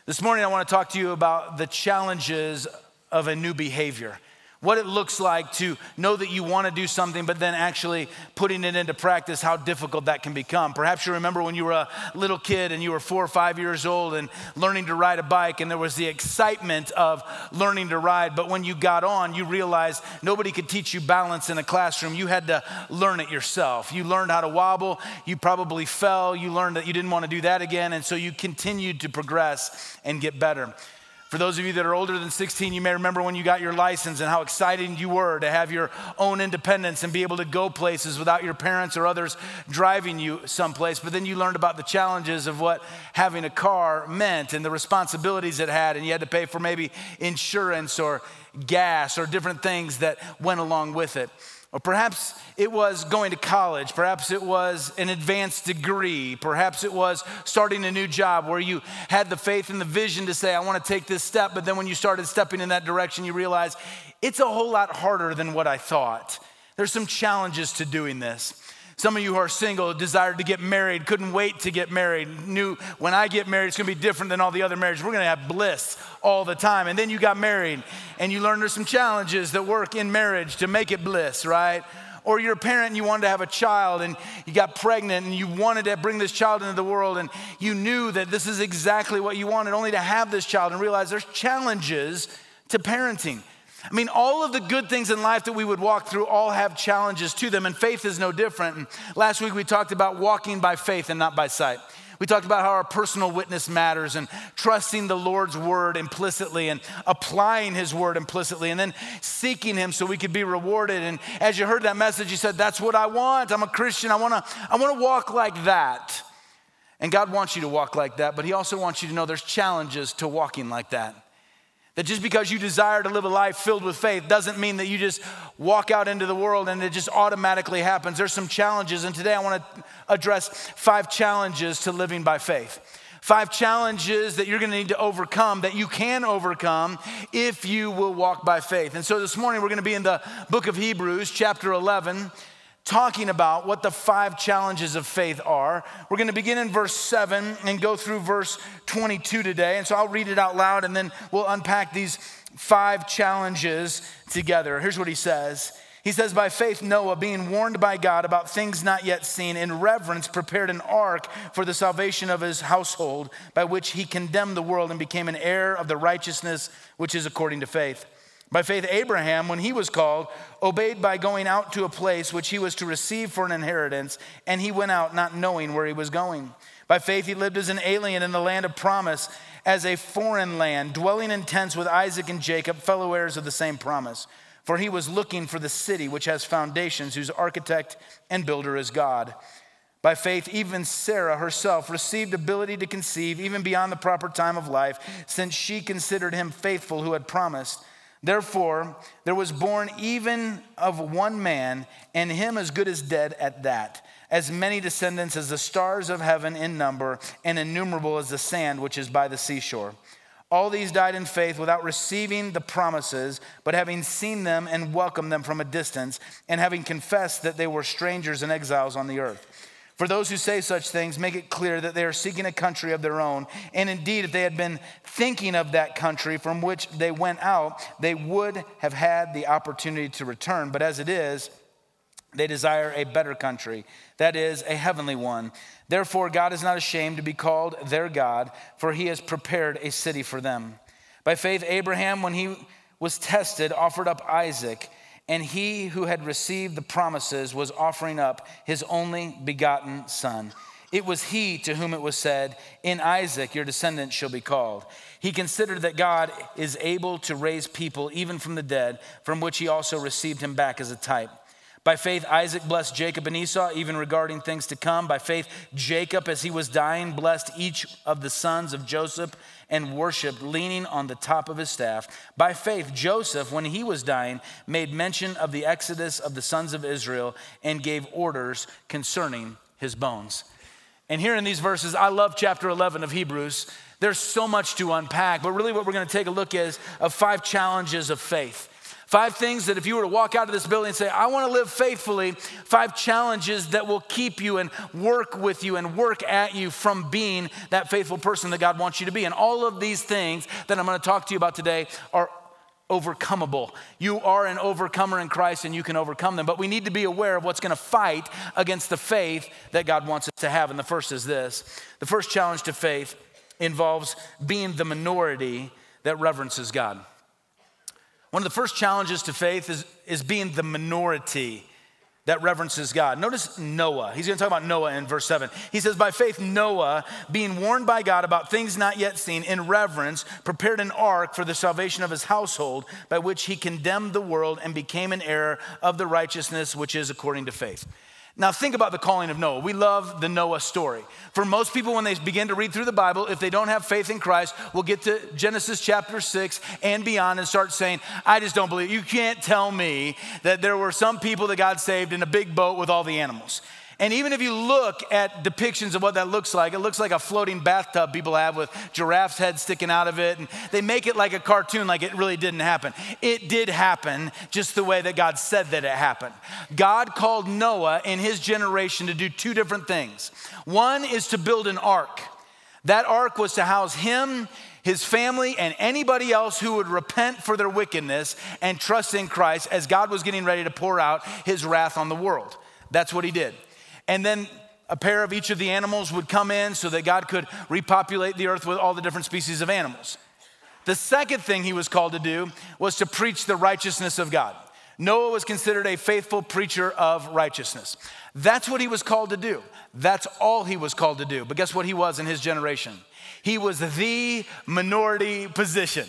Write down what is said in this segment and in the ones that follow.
This morning, I want to talk to you about the challenges of a new behavior. What it looks like to know that you want to do something, but then actually putting it into practice, how difficult that can become. Perhaps you remember when you were a little kid and you were 4 or 5 years old and learning to ride a bike, and there was the excitement of learning to ride, but when you got on, you realized nobody could teach you balance in a classroom. You had to learn it yourself. You learned how to wobble, you probably fell, you learned that you didn't want to do that again, and so you continued to progress and get better. For those of you that are older than 16, you may remember when you got your license and how excited you were to have your own independence and be able to go places without your parents or others driving you someplace. But then you learned about the challenges of what having a car meant and the responsibilities it had, and you had to pay for maybe insurance or gas or different things that went along with it. Or perhaps it was going to college. Perhaps it was an advanced degree. Perhaps it was starting a new job where you had the faith and the vision to say, I want to take this step. But then when you started stepping in that direction, you realized it's a whole lot harder than what I thought. There's some challenges to doing this. Some of you who are single, desired to get married, couldn't wait to get married, knew when I get married, it's gonna be different than all the other marriages. We're gonna have bliss all the time. And then you got married and you learned there's some challenges that work in marriage to make it bliss, right? Or you're a parent and you wanted to have a child and you got pregnant and you wanted to bring this child into the world and you knew that this is exactly what you wanted, only to have this child and realize there's challenges to parenting. I mean, all of the good things in life that we would walk through all have challenges to them, and faith is no different. And last week we talked about walking by faith and not by sight. We talked about how our personal witness matters and trusting the Lord's word implicitly and applying his word implicitly and then seeking him so we could be rewarded. And as you heard that message, you said, that's what I want. I'm a Christian. I want to walk like that. And God wants you to walk like that, but he also wants you to know there's challenges to walking like that. That just because you desire to live a life filled with faith doesn't mean that you just walk out into the world and it just automatically happens. There's some challenges, and today I want to address 5 challenges to living by faith. 5 challenges that you're going to need to overcome, that you can overcome if you will walk by faith. And so this morning we're going to be in the book of Hebrews, chapter 11, talking about what the 5 challenges of faith are. We're going to begin in verse 7 and go through verse 22 today. And so I'll read it out loud and then we'll unpack these 5 challenges together. Here's what he says. He says, by faith Noah, being warned by God about things not yet seen, in reverence prepared an ark for the salvation of his household, by which he condemned the world and became an heir of the righteousness which is according to faith. By faith, Abraham, when he was called, obeyed by going out to a place which he was to receive for an inheritance, and he went out not knowing where he was going. By faith, he lived as an alien in the land of promise, as a foreign land, dwelling in tents with Isaac and Jacob, fellow heirs of the same promise. For he was looking for the city which has foundations, whose architect and builder is God. By faith, even Sarah herself received ability to conceive, even beyond the proper time of life, since she considered him faithful who had promised. Therefore, there was born even of one man, and him as good as dead at that, as many descendants as the stars of heaven in number, and innumerable as the sand which is by the seashore. All these died in faith without receiving the promises, but having seen them and welcomed them from a distance, and having confessed that they were strangers and exiles on the earth. For those who say such things make it clear that they are seeking a country of their own. And indeed, if they had been thinking of that country from which they went out, they would have had the opportunity to return. But as it is, they desire a better country, that is, a heavenly one. Therefore, God is not ashamed to be called their God, for he has prepared a city for them. By faith, Abraham, when he was tested, offered up Isaac. And he who had received the promises was offering up his only begotten son. It was he to whom it was said, in Isaac your descendants shall be called. He considered that God is able to raise people even from the dead, from which he also received him back as a type. By faith, Isaac blessed Jacob and Esau, even regarding things to come. By faith, Jacob, as he was dying, blessed each of the sons of Joseph and worshiped, leaning on the top of his staff. By faith, Joseph, when he was dying, made mention of the exodus of the sons of Israel and gave orders concerning his bones. And here in these verses, I love chapter 11 of Hebrews. There's so much to unpack, but really what we're going to take a look at is of 5 challenges of faith. 5 things that if you were to walk out of this building and say, I want to live faithfully, 5 challenges that will keep you and work with you and work at you from being that faithful person that God wants you to be. And all of these things that I'm going to talk to you about today are overcomable. You are an overcomer in Christ and you can overcome them, but we need to be aware of what's going to fight against the faith that God wants us to have. And the first is this. The first challenge to faith involves being the minority that reverences God. One of the first challenges to faith is being the minority that reverences God. Notice Noah. He's going to talk about Noah in verse 7. He says, by faith Noah, being warned by God about things not yet seen, in reverence, prepared an ark for the salvation of his household, by which he condemned the world and became an heir of the righteousness which is according to faith. Now think about the calling of Noah. We love the Noah story. For most people, when they begin to read through the Bible, if they don't have faith in Christ, we'll get to Genesis chapter 6 and beyond and start saying, I just don't believe. You can't tell me that there were some people that God saved in a big boat with all the animals. And even if you look at depictions of what that looks like, it looks like a floating bathtub people have with giraffes' heads sticking out of it. And they make it like a cartoon, like it really didn't happen. It did happen just the way that God said that it happened. God called Noah and his generation to do 2 different things. One is to build an ark. That ark was to house him, his family, and anybody else who would repent for their wickedness and trust in Christ as God was getting ready to pour out his wrath on the world. That's what he did. And then a pair of each of the animals would come in so that God could repopulate the earth with all the different species of animals. The second thing he was called to do was to preach the righteousness of God. Noah was considered a faithful preacher of righteousness. That's what he was called to do. That's all he was called to do. But guess what he was in his generation? He was the minority position.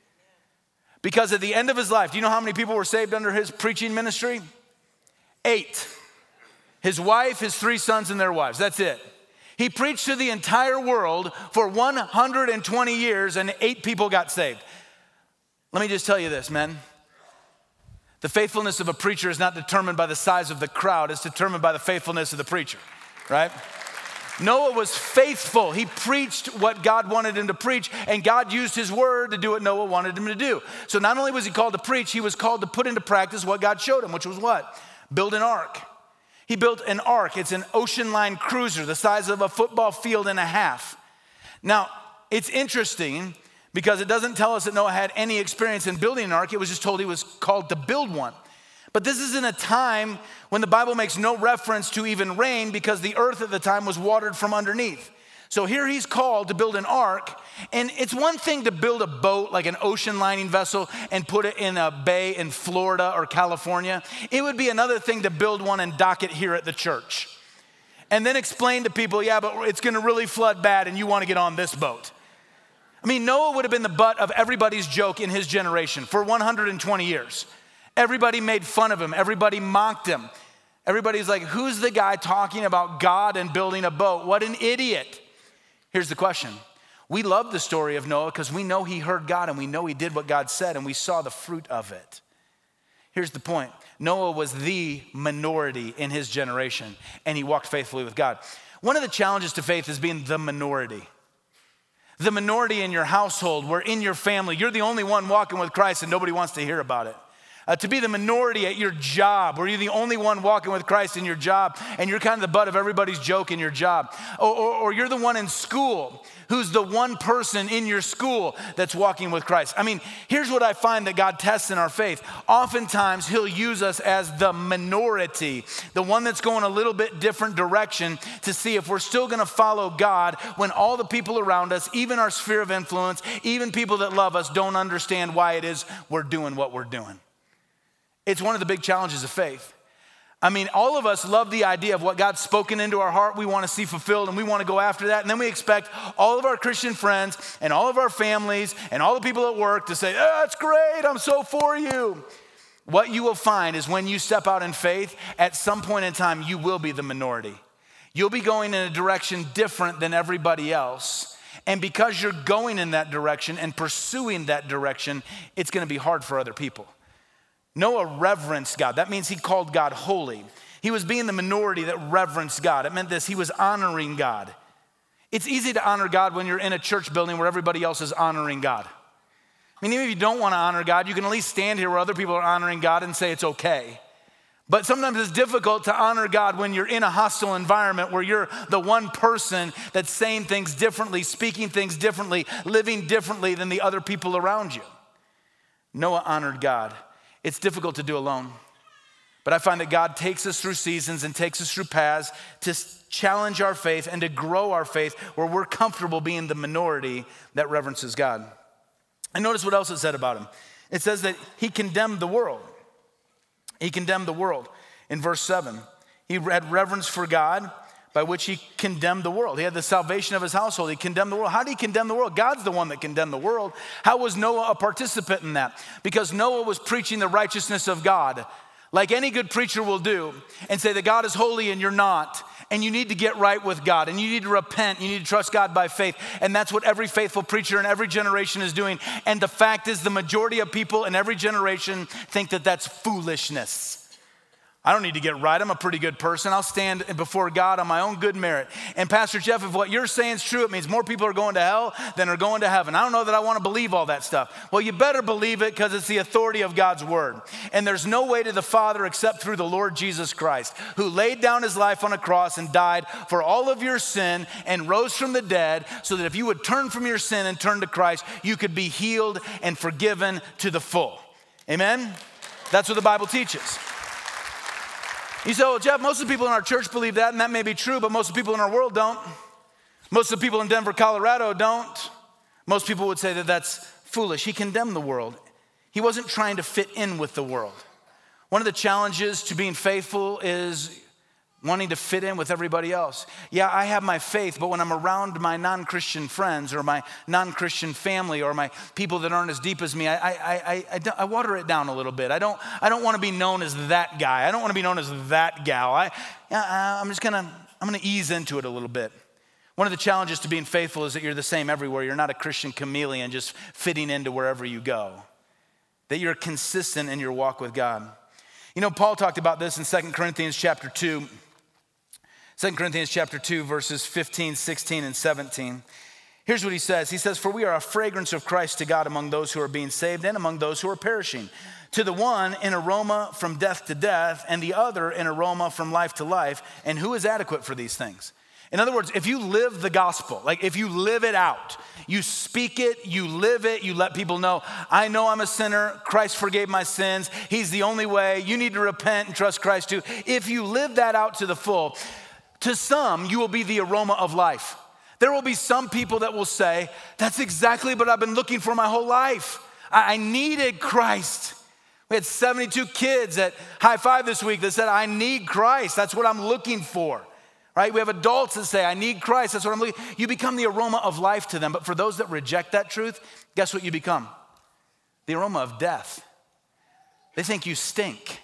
Because at the end of his life, do you know how many people were saved under his preaching ministry? 8. His wife, his 3 sons, and their wives. That's it. He preached to the entire world for 120 years and 8 people got saved. Let me just tell you this, men. The faithfulness of a preacher is not determined by the size of the crowd. It's determined by the faithfulness of the preacher, right? Noah was faithful. He preached what God wanted him to preach, and God used his word to do what Noah wanted him to do. So not only was he called to preach, he was called to put into practice what God showed him, which was what? Build an ark. He built an ark. It's an ocean line cruiser the size of a football field and a half. Now, it's interesting because it doesn't tell us that Noah had any experience in building an ark. It was just told he was called to build one. But this is in a time when the Bible makes no reference to even rain because the earth at the time was watered from underneath. So here he's called to build an ark, and it's one thing to build a boat like an ocean lining vessel and put it in a bay in Florida or California. It would be another thing to build one and dock it here at the church. And then explain to people, yeah, but it's gonna really flood bad and you wanna get on this boat. I mean, Noah would have been the butt of everybody's joke in his generation for 120 years. Everybody made fun of him, everybody mocked him. Everybody's like, who's the guy talking about God and building a boat? What an idiot. Here's the question. We love the story of Noah because we know he heard God and we know he did what God said and we saw the fruit of it. Here's the point. Noah was the minority in his generation and he walked faithfully with God. One of the challenges to faith is being the minority. The minority in your household, where in your family, you're the only one walking with Christ and nobody wants to hear about it. To be the minority at your job, where you're the only one walking with Christ in your job and you're kind of the butt of everybody's joke in your job. Or you're the one in school who's the one person in your school that's walking with Christ. I mean, here's what I find that God tests in our faith. Oftentimes, he'll use us as the minority, the one that's going a little bit different direction to see if we're still going to follow God when all the people around us, even our sphere of influence, even people that love us, don't understand why it is we're doing what we're doing. It's one of the big challenges of faith. I mean, all of us love the idea of what God's spoken into our heart we want to see fulfilled and we want to go after that. And then we expect all of our Christian friends and all of our families and all the people at work to say, oh, that's great, I'm so for you. What you will find is when you step out in faith, at some point in time, you will be the minority. You'll be going in a direction different than everybody else. And because you're going in that direction and pursuing that direction, it's going to be hard for other people. Noah reverenced God. That means he called God holy. He was being the minority that reverenced God. It meant this, he was honoring God. It's easy to honor God when you're in a church building where everybody else is honoring God. I mean, even if you don't want to honor God, you can at least stand here where other people are honoring God and say it's okay. But sometimes it's difficult to honor God when you're in a hostile environment where you're the one person that's saying things differently, speaking things differently, living differently than the other people around you. Noah honored God. It's difficult to do alone. But I find that God takes us through seasons and takes us through paths to challenge our faith and to grow our faith where we're comfortable being the minority that reverences God. And notice what else it said about him. It says that he condemned the world. He condemned the world. In verse 7, he had reverence for God by which he condemned the world. He had the salvation of his household. He condemned the world. How did he condemn the world? God's the one that condemned the world. How was Noah a participant in that? Because Noah was preaching the righteousness of God, like any good preacher will do, and say that God is holy and you're not, and you need to get right with God, and you need to repent, you need to trust God by faith, and that's what every faithful preacher in every generation is doing. And the fact is the majority of people in every generation think that that's foolishness. I don't need to get right. I'm a pretty good person. I'll stand before God on my own good merit. And Pastor Jeff, if what you're saying is true, it means more people are going to hell than are going to heaven. I don't know that I want to believe all that stuff. Well, you better believe it because it's the authority of God's word. And there's no way to the Father except through the Lord Jesus Christ, who laid down his life on a cross and died for all of your sin and rose from the dead so that if you would turn from your sin and turn to Christ, you could be healed and forgiven to the full. Amen? That's what the Bible teaches. You say, well, Jeff, most of the people in our church believe that, and that may be true, but most of the people in our world don't. Most of the people in Denver, Colorado don't. Most people would say that that's foolish. He condemned the world. He wasn't trying to fit in with the world. One of the challenges to being faithful is wanting to fit in with everybody else. Yeah, I have my faith, but when I'm around my non-Christian friends or my non-Christian family or my people that aren't as deep as me, I water it down a little bit. I don't want to be known as that guy. I don't want to be known as that gal. I'm gonna ease into it a little bit. One of the challenges to being faithful is that you're the same everywhere. You're not a Christian chameleon just fitting into wherever you go. That you're consistent in your walk with God. You know, Paul talked about this in 2 Corinthians chapter 2. 2 Corinthians chapter 2, verses 15, 16, and 17. Here's what he says. He says, for we are a fragrance of Christ to God among those who are being saved and among those who are perishing. To the one, an aroma from death to death, and the other, an aroma from life to life. And who is adequate for these things? In other words, if you live the gospel, like if you live it out, you speak it, you live it, you let people know I'm a sinner, Christ forgave my sins, he's the only way, you need to repent and trust Christ too. If you live that out to the full, to some, you will be the aroma of life. There will be some people that will say, that's exactly what I've been looking for my whole life. I needed Christ. We had 72 kids at High Five this week that said, I need Christ. That's what I'm looking for, right? We have adults that say, I need Christ. That's what I'm looking for. You become the aroma of life to them. But for those that reject that truth, guess what you become? The aroma of death. They think you stink.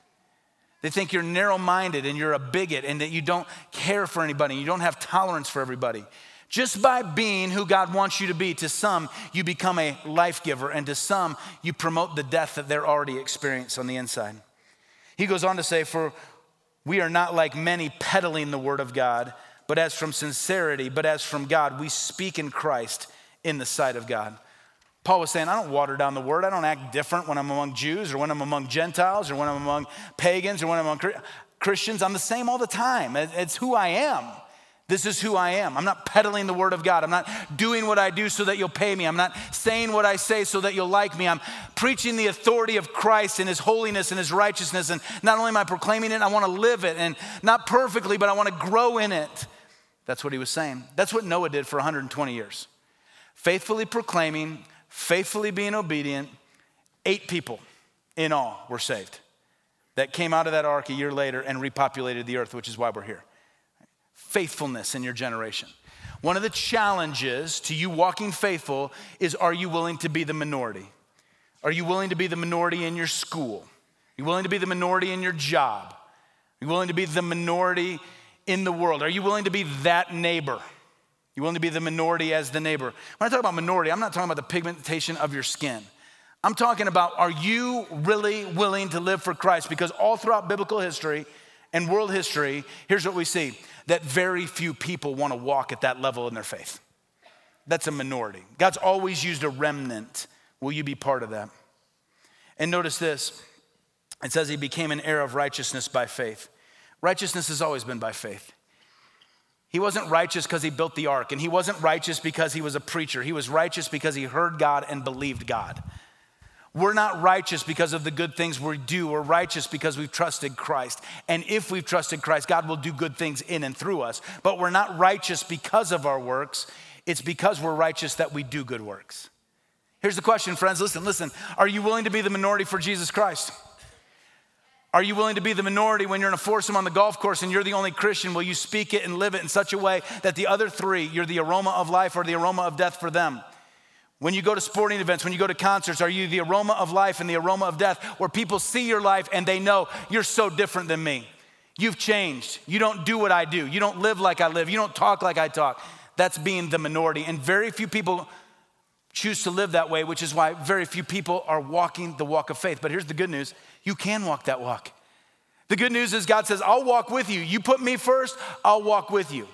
They think you're narrow-minded and you're a bigot and that you don't care for anybody and you don't have tolerance for everybody. Just by being who God wants you to be, to some, you become a life giver, and to some, you promote the death that they're already experiencing on the inside. He goes on to say, for we are not like many peddling the word of God, but as from sincerity, but as from God, we speak in Christ in the sight of God. Paul was saying, I don't water down the word. I don't act different when I'm among Jews or when I'm among Gentiles or when I'm among pagans or when I'm among Christians. I'm the same all the time. It's who I am. This is who I am. I'm not peddling the word of God. I'm not doing what I do so that you'll pay me. I'm not saying what I say so that you'll like me. I'm preaching the authority of Christ and his holiness and his righteousness. And not only am I proclaiming it, I want to live it. And not perfectly, but I want to grow in it. That's what he was saying. That's what Noah did for 120 years. Faithfully proclaiming, faithfully being obedient. 8 people in all were saved that came out of that ark a year later and repopulated the earth, which is why we're here. Faithfulness in your generation. One of the challenges to you walking faithful is, are you willing to be the minority? Are you willing to be the minority in your school? Are you willing to be the minority in your job? Are you willing to be the minority in the world? Are you willing to be that neighbor? You willing to be the minority as the neighbor? When I talk about minority, I'm not talking about the pigmentation of your skin. I'm talking about, are you really willing to live for Christ? Because all throughout biblical history and world history, here's what we see, that very few people want to walk at that level in their faith. That's a minority. God's always used a remnant Will you be part of that? And notice this. It says he became an heir of righteousness by faith. Righteousness has always been by faith. He wasn't righteous because he built the ark, and he wasn't righteous because he was a preacher. He was righteous because he heard God and believed God. We're not righteous because of the good things we do. We're righteous because we've trusted Christ. And if we've trusted Christ, God will do good things in and through us. But we're not righteous because of our works. It's because we're righteous that we do good works. Here's the question, friends. Listen. Are you willing to be the minority for Jesus Christ? Are you willing to be the minority when you're in a foursome on the golf course and you're the only Christian? Will you speak it and live it in such a way that the other three, you're the aroma of life or the aroma of death for them? When you go to sporting events, when you go to concerts, are you the aroma of life and the aroma of death where people see your life and they know you're so different than me? You've changed. You don't do what I do. You don't live like I live. You don't talk like I talk. That's being the minority. And very few people choose to live that way, which is why very few people are walking the walk of faith. But here's the good news. You can walk that walk. The good news is God says, I'll walk with you. You put me first, I'll walk with you.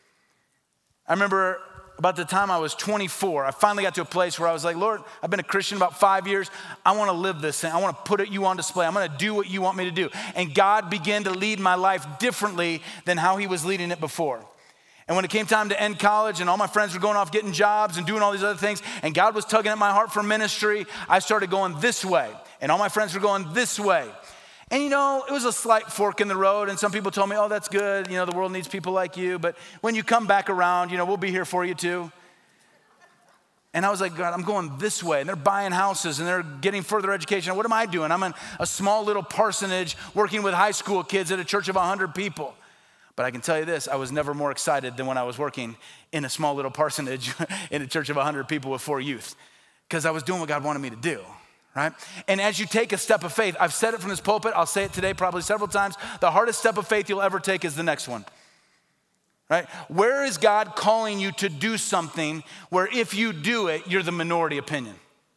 I remember about the time I was 24, I finally got to a place where I was like, Lord, I've been a Christian about 5 years. I want to live this thing. I want to put you on display. I'm going to do what you want me to do. And God began to lead my life differently than how he was leading it before. And when it came time to end college and all my friends were going off getting jobs and doing all these other things, and God was tugging at my heart for ministry, I started going this way. And all my friends were going this way. And it was a slight fork in the road. And some people told me, oh, that's good. The world needs people like you. But when you come back around, we'll be here for you too. And I was like, God, I'm going this way. And they're buying houses and they're getting further education. What am I doing? I'm in a small little parsonage working with high school kids at a church of 100 people. But I can tell you this, I was never more excited than when I was working in a small little parsonage in a church of 100 people with 4 youth. Because I was doing what God wanted me to do. Right? And as you take a step of faith, I've said it from this pulpit, I'll say it today probably several times, the hardest step of faith you'll ever take is the next one. Right? Where is God calling you to do something where if you do it, you're the minority opinion?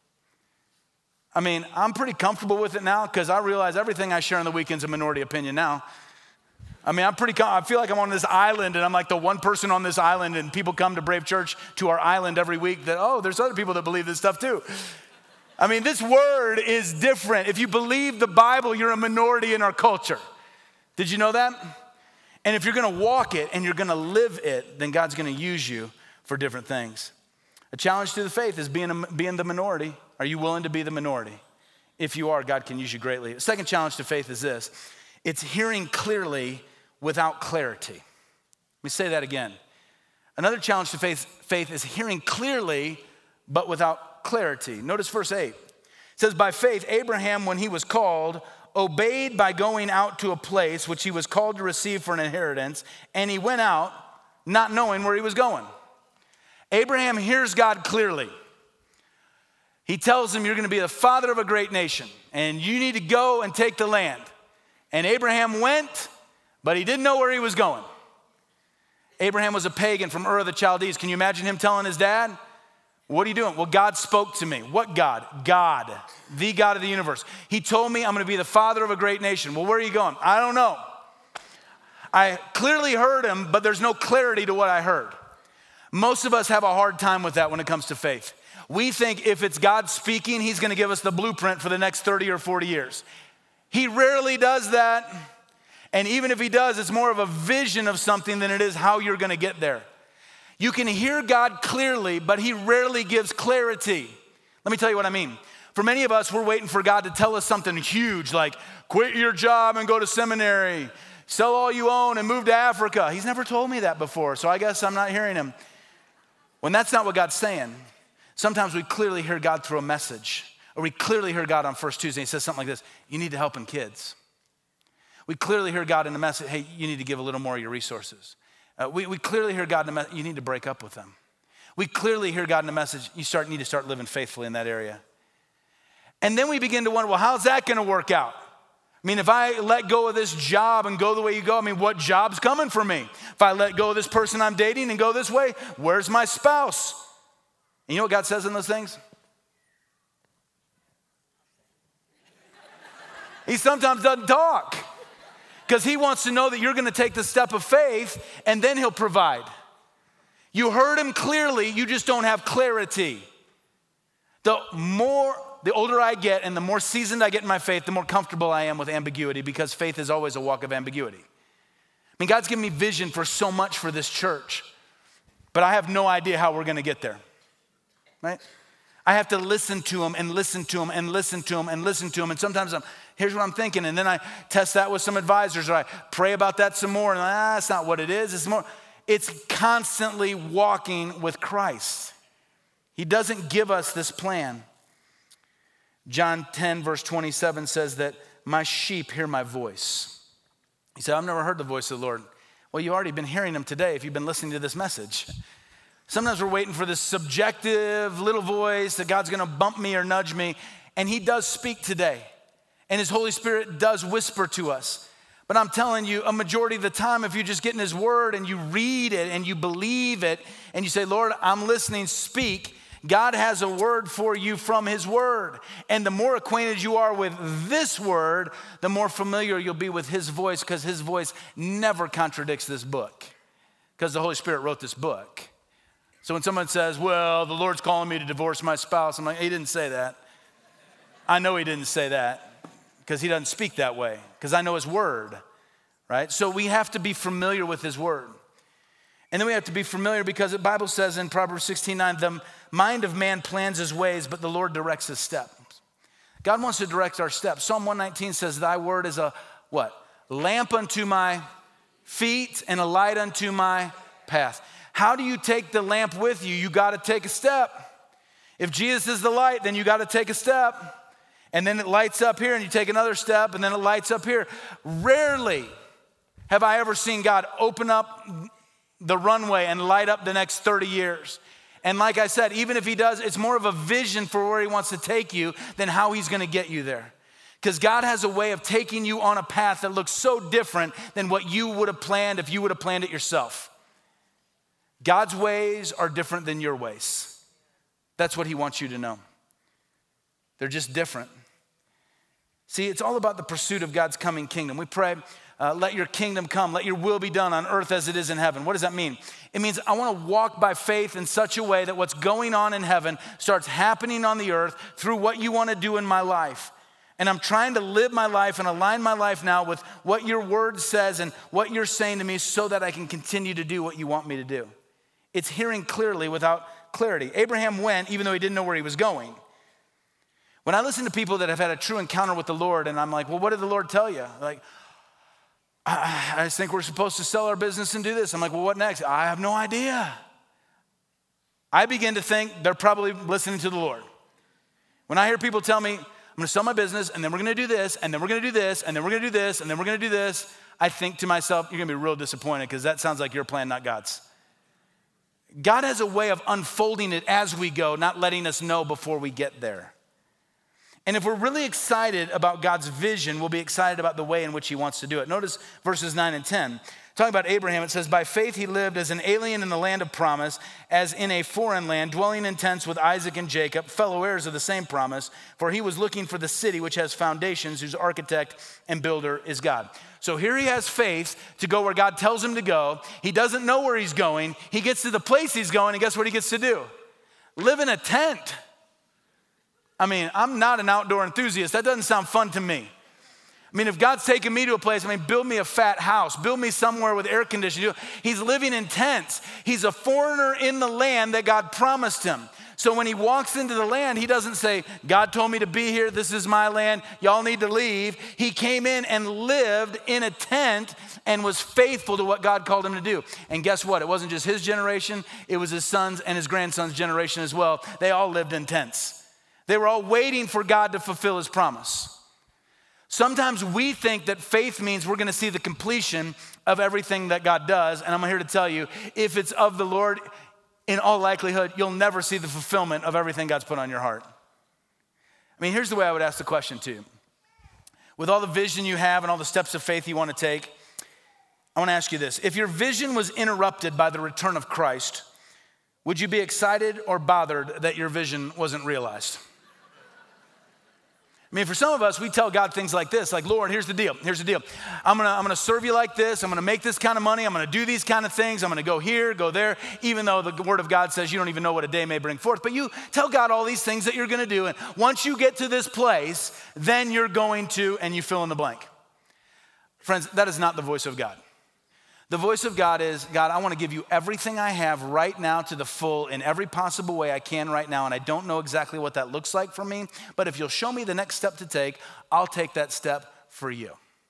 I'm pretty comfortable with it now because I realize everything I share on the weekend's a minority opinion now. I feel like I'm on this island and I'm like the one person on this island and people come to Brave Church to our island every week that, there's other people that believe this stuff too. This word is different. If you believe the Bible, you're a minority in our culture. Did you know that? And if you're going to walk it and you're going to live it, then God's going to use you for different things. A challenge to the faith is being the minority. Are you willing to be the minority? If you are, God can use you greatly. The second challenge to faith is this. It's hearing clearly without clarity. Let me say that again. Another challenge to faith is hearing clearly but without clarity. Notice verse 8. It says, by faith, Abraham, when he was called, obeyed by going out to a place which he was called to receive for an inheritance, and he went out not knowing where he was going. Abraham hears God clearly. He tells him, you're going to be the father of a great nation, and you need to go and take the land. And Abraham went, but he didn't know where he was going. Abraham was a pagan from Ur of the Chaldees. Can you imagine him telling his dad, what are you doing? Well, God spoke to me. What God? God, the God of the universe. He told me I'm going to be the father of a great nation. Well, where are you going? I don't know. I clearly heard him, but there's no clarity to what I heard. Most of us have a hard time with that when it comes to faith. We think if it's God speaking, he's going to give us the blueprint for the next 30 or 40 years. He rarely does that. And even if he does, it's more of a vision of something than it is how you're going to get there. You can hear God clearly, but he rarely gives clarity. Let me tell you what I mean. For many of us, we're waiting for God to tell us something huge, like quit your job and go to seminary, sell all you own and move to Africa. He's never told me that before, so I guess I'm not hearing him. When that's not what God's saying, sometimes we clearly hear God through a message, or we clearly hear God on First Tuesday. He says something like this, you need to help in kids. We clearly hear God in the message, hey, you need to give a little more of your resources. We clearly hear God in the message, you need to break up with them. We clearly hear God in the message, you need to start living faithfully in that area. And then we begin to wonder, well, how's that going to work out? If I let go of this job and go the way you go, what job's coming for me? If I let go of this person I'm dating and go this way, where's my spouse? And you know what God says in those things? He sometimes doesn't talk. Because he wants to know that you're going to take the step of faith and then he'll provide. You heard him clearly, you just don't have clarity. The older I get and the more seasoned I get in my faith, the more comfortable I am with ambiguity, because faith is always a walk of ambiguity. I mean, God's given me vision for so much for this church, but I have no idea how we're gonna get there, right? I have to listen to him and listen to him and listen to him and listen to him. And sometimes here's what I'm thinking. And then I test that with some advisors, or I pray about that some more. And that's not what it is. It's constantly walking with Christ. He doesn't give us this plan. John 10 verse 27 says that my sheep hear my voice. He said, I've never heard the voice of the Lord. Well, you've already been hearing him today if you've been listening to this message. Sometimes we're waiting for this subjective little voice that God's gonna bump me or nudge me, and he does speak today, and his Holy Spirit does whisper to us. But I'm telling you, a majority of the time, if you just get in his word and you read it and you believe it, and you say, Lord, I'm listening, speak, God has a word for you from his word. And the more acquainted you are with this word, the more familiar you'll be with his voice, because his voice never contradicts this book, because the Holy Spirit wrote this book. So when someone says, well, the Lord's calling me to divorce my spouse, I'm like, he didn't say that. I know he didn't say that, because he doesn't speak that way, because I know his word, right? So we have to be familiar with his word. And then we have to be familiar, because the Bible says in Proverbs 16:9, the mind of man plans his ways, but the Lord directs his steps. God wants to direct our steps. Psalm 119 says, thy word is a what? Lamp unto my feet and a light unto my path. How do you take the lamp with you? You gotta take a step. If Jesus is the light, then you gotta take a step. And then it lights up here, and you take another step, and then it lights up here. Rarely have I ever seen God open up the runway and light up the next 30 years. And like I said, even if he does, it's more of a vision for where he wants to take you than how he's gonna get you there. Because God has a way of taking you on a path that looks so different than what you would have planned if you would have planned it yourself. God's ways are different than your ways. That's what he wants you to know. They're just different. See, it's all about the pursuit of God's coming kingdom. We pray, let your kingdom come, let your will be done on earth as it is in heaven. What does that mean? It means I want to walk by faith in such a way that what's going on in heaven starts happening on the earth through what you want to do in my life. And I'm trying to live my life and align my life now with what your word says and what you're saying to me, so that I can continue to do what you want me to do. It's hearing clearly without clarity. Abraham went even though he didn't know where he was going. When I listen to people that have had a true encounter with the Lord, and I'm like, well, what did the Lord tell you? Like, I just think we're supposed to sell our business and do this. I'm like, well, what next? I have no idea. I begin to think they're probably listening to the Lord. When I hear people tell me, I'm gonna sell my business, and then we're gonna do this, and then we're gonna do this, and then we're gonna do this, and then we're gonna do this, I think to myself, you're gonna be real disappointed, because that sounds like your plan, not God's. God has a way of unfolding it as we go, not letting us know before we get there. And if we're really excited about God's vision, we'll be excited about the way in which he wants to do it. Notice verses 9 and 10. Talking about Abraham, it says, by faith he lived as an alien in the land of promise, as in a foreign land, dwelling in tents with Isaac and Jacob, fellow heirs of the same promise, for he was looking for the city which has foundations, whose architect and builder is God. So here he has faith to go where God tells him to go. He doesn't know where he's going. He gets to the place he's going, and guess what he gets to do? Live in a tent. I mean, I'm not an outdoor enthusiast. That doesn't sound fun to me. I mean, if God's taking me to a place, build me a fat house, build me somewhere with air conditioning. He's living in tents. He's a foreigner in the land that God promised him. So when he walks into the land, he doesn't say, God told me to be here, this is my land, y'all need to leave. He came in and lived in a tent and was faithful to what God called him to do. And guess what? It wasn't just his generation, it was his sons and his grandsons' generation as well. They all lived in tents. They were all waiting for God to fulfill his promise. Sometimes we think that faith means we're gonna see the completion of everything that God does. And I'm here to tell you, if it's of the Lord, in all likelihood, you'll never see the fulfillment of everything God's put on your heart. Here's the way I would ask the question too. With all the vision you have and all the steps of faith you wanna take, I wanna ask you this. If your vision was interrupted by the return of Christ, would you be excited or bothered that your vision wasn't realized? I mean, for some of us, we tell God things like this, like, Lord, here's the deal. I'm gonna serve you like this. I'm gonna make this kind of money. I'm gonna do these kind of things. I'm gonna go here, go there, even though the word of God says you don't even know what a day may bring forth. But you tell God all these things that you're gonna do. And once you get to this place, then you're going to, and you fill in the blank. Friends, that is not the voice of God. The voice of God is, God, I want to give you everything I have right now to the full in every possible way I can right now, and I don't know exactly what that looks like for me, but if you'll show me the next step to take, I'll take that step for you.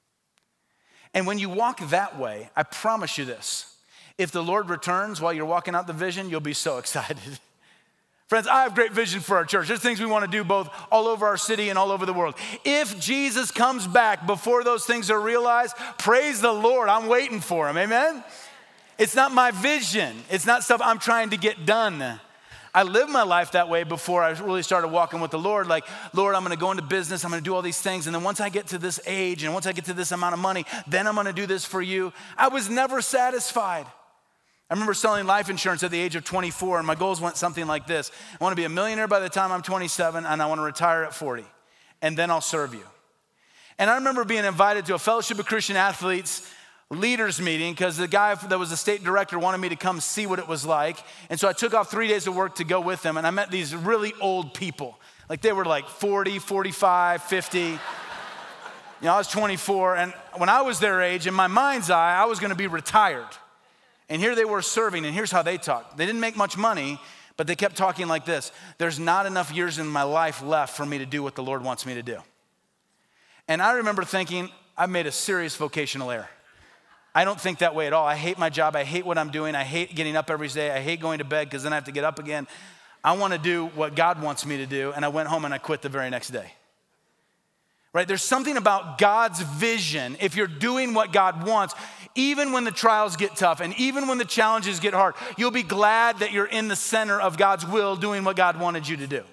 And when you walk that way, I promise you this, if the Lord returns while you're walking out the vision, you'll be so excited. Friends, I have great vision for our church. There's things we want to do both all over our city and all over the world. If Jesus comes back before those things are realized, praise the Lord, I'm waiting for him, amen? It's not my vision. It's not stuff I'm trying to get done. I lived my life that way before I really started walking with the Lord. Like, Lord, I'm going to go into business. I'm going to do all these things. And then once I get to this age and once I get to this amount of money, then I'm going to do this for you. I was never satisfied. I remember selling life insurance at the age of 24, and my goals went something like this. I want to be a millionaire by the time I'm 27, and I want to retire at 40, and then I'll serve you. And I remember being invited to a Fellowship of Christian Athletes leaders meeting because the guy that was the state director wanted me to come see what it was like. And so I took off 3 days of work to go with him, and I met these really old people. Like they were like 40, 45, 50. You know, I was 24, and when I was their age, in my mind's eye, I was going to be retired. And here they were serving, and here's how they talked. They didn't make much money, but they kept talking like this. There's not enough years in my life left for me to do what the Lord wants me to do. And I remember thinking, I've made a serious vocational error. I don't think that way at all. I hate my job. I hate what I'm doing. I hate getting up every day. I hate going to bed because then I have to get up again. I want to do what God wants me to do. And I went home and I quit the very next day. Right? There's something about God's vision. If you're doing what God wants, even when the trials get tough and even when the challenges get hard, you'll be glad that you're in the center of God's will doing what God wanted you to do.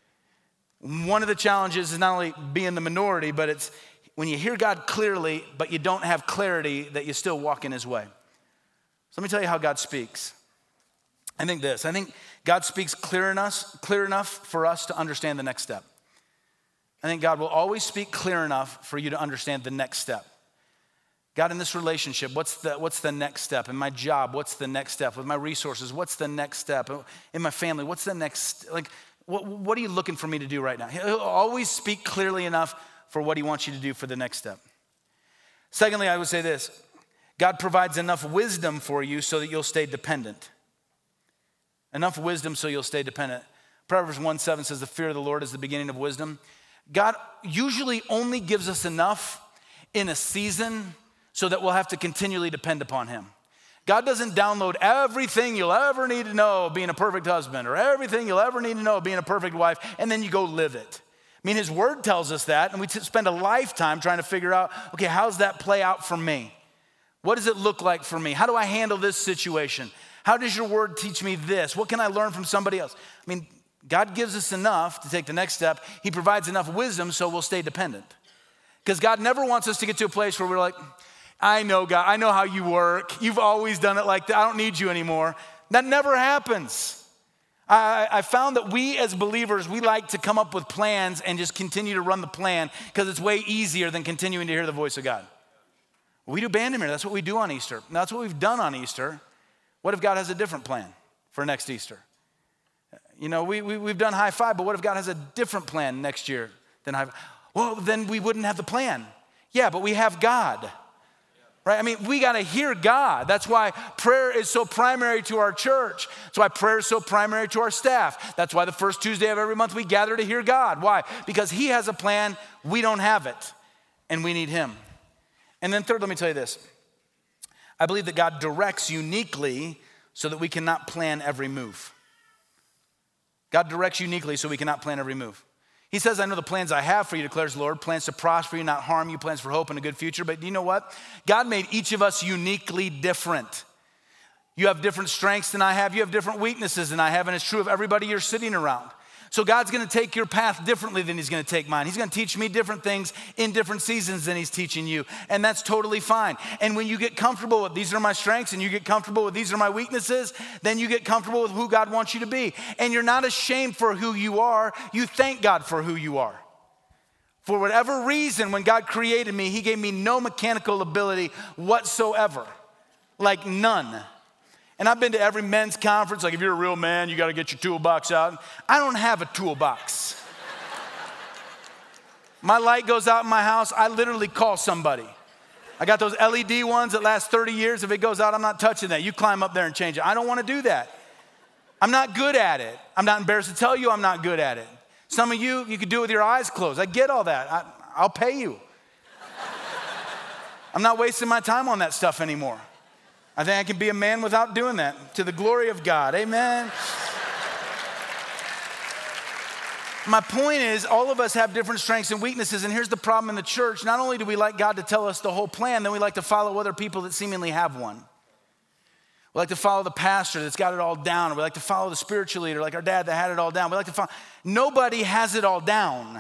One of the challenges is not only being the minority, but it's when you hear God clearly, but you don't have clarity that you still walk in his way. So let me tell you how God speaks. I think God speaks clear enough for us to understand the next step. I think God will always speak clear enough for you to understand the next step. God, in this relationship, what's the next step? In my job, what's the next step? With my resources, what's the next step? In my family, what's the next, what are you looking for me to do right now? He'll always speak clearly enough for what he wants you to do for the next step. Secondly, I would say this, God provides enough wisdom for you so that you'll stay dependent. Enough wisdom so you'll stay dependent. Proverbs 1:7 says, the fear of the Lord is the beginning of wisdom. God usually only gives us enough in a season so that we'll have to continually depend upon him. God doesn't download everything you'll ever need to know being a perfect husband or everything you'll ever need to know being a perfect wife, and then you go live it. I mean, his word tells us that, and we spend a lifetime trying to figure out, okay, how's that play out for me? What does it look like for me? How do I handle this situation? How does your word teach me this? What can I learn from somebody else? I mean, God gives us enough to take the next step. He provides enough wisdom so we'll stay dependent. Because God never wants us to get to a place where we're like, I know, God, I know how you work. You've always done it like that. I don't need you anymore. That never happens. I found that we as believers, we like to come up with plans and just continue to run the plan because it's way easier than continuing to hear the voice of God. We do Bandemere. That's what we do on Easter. Now, that's what we've done on Easter. What if God has a different plan for next Easter? You know, we've done High Five, but what if God has a different plan next year than High Five? Well, then we wouldn't have the plan. Yeah, but we have God. Right? I mean, we got to hear God. That's why prayer is so primary to our church. That's why prayer is so primary to our staff. That's why the first Tuesday of every month we gather to hear God. Why? Because he has a plan, we don't have it, and we need him. And then third, let me tell you this. I believe that God directs uniquely so that we cannot plan every move. God directs uniquely so we cannot plan every move. He says, I know the plans I have for you, declares the Lord, plans to prosper you, not harm you, plans for hope and a good future. But you know what? God made each of us uniquely different. You have different strengths than I have. You have different weaknesses than I have. And it's true of everybody you're sitting around. So God's going to take your path differently than he's going to take mine. He's going to teach me different things in different seasons than he's teaching you. And that's totally fine. And when you get comfortable with these are my strengths and you get comfortable with these are my weaknesses, then you get comfortable with who God wants you to be. And you're not ashamed for who you are. You thank God for who you are. For whatever reason, when God created me, he gave me no mechanical ability whatsoever. Like none. And I've been to every men's conference. Like, if you're a real man, you got to get your toolbox out. I don't have a toolbox. My light goes out in my house, I literally call somebody. I got those LED ones that last 30 years. If it goes out, I'm not touching that. You climb up there and change it. I don't want to do that. I'm not good at it. I'm not embarrassed to tell you I'm not good at it. Some of you could do it with your eyes closed. I get all that. I'll pay you. I'm not wasting my time on that stuff anymore. I think I can be a man without doing that, to the glory of God. Amen. My point is, all of us have different strengths and weaknesses, and here's the problem in the church. Not only do we like God to tell us the whole plan, then we like to follow other people that seemingly have one. We like to follow the pastor that's got it all down. Or we like to follow the spiritual leader like our dad that had it all down. We like to follow. Nobody has it all down.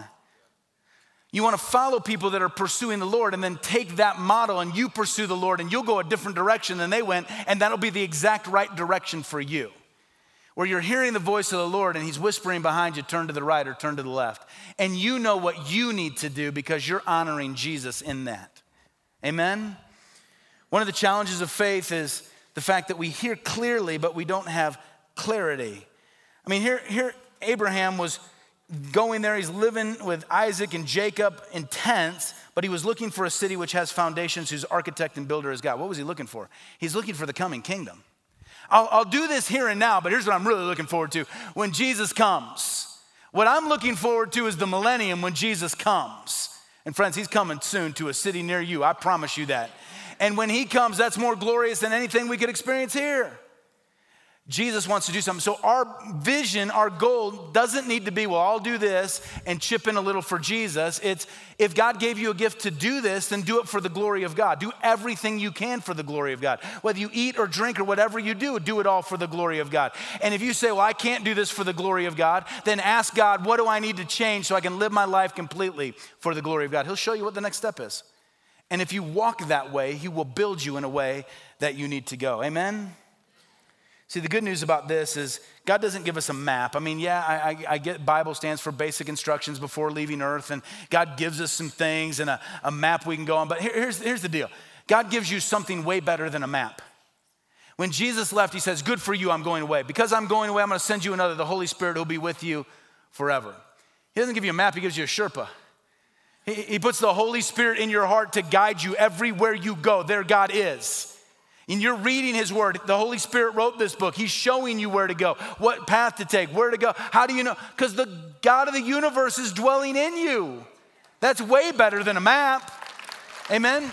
You want to follow people that are pursuing the Lord and then take that model and you pursue the Lord and you'll go a different direction than they went, and that'll be the exact right direction for you. Where you're hearing the voice of the Lord and he's whispering behind you, turn to the right or turn to the left. And you know what you need to do because you're honoring Jesus in that. Amen? One of the challenges of faith is the fact that we hear clearly, but we don't have clarity. I mean, here Abraham was going there. He's living with Isaac and Jacob in tents, but he was looking for a city which has foundations, whose architect and builder is God. What was he looking for? He's looking for the coming kingdom. I'll do this here and now, but here's what I'm really looking forward to. When Jesus comes, what I'm looking forward to is the millennium when Jesus comes. And friends, he's coming soon to a city near you. I promise you that. And when he comes, that's more glorious than anything we could experience here. Jesus wants to do something. So our vision, our goal doesn't need to be, well, I'll do this and chip in a little for Jesus. It's, if God gave you a gift to do this, then do it for the glory of God. Do everything you can for the glory of God. Whether you eat or drink or whatever you do it all for the glory of God. And if you say, well, I can't do this for the glory of God, then ask God, what do I need to change so I can live my life completely for the glory of God? He'll show you what the next step is. And if you walk that way, he will build you in a way that you need to go. Amen? See, the good news about this is God doesn't give us a map. I mean, yeah, I get Bible stands for basic instructions before leaving earth, and God gives us some things and a map we can go on. But here's the deal. God gives you something way better than a map. When Jesus left, he says, good for you, I'm going away. Because I'm going away, I'm going to send you another, the Holy Spirit, who'll be with you forever. He doesn't give you a map, he gives you a Sherpa. He puts the Holy Spirit in your heart to guide you everywhere you go. There God is. And you're reading his word. The Holy Spirit wrote this book. He's showing you where to go, what path to take, where to go. How do you know? Because the God of the universe is dwelling in you. That's way better than a map. Amen?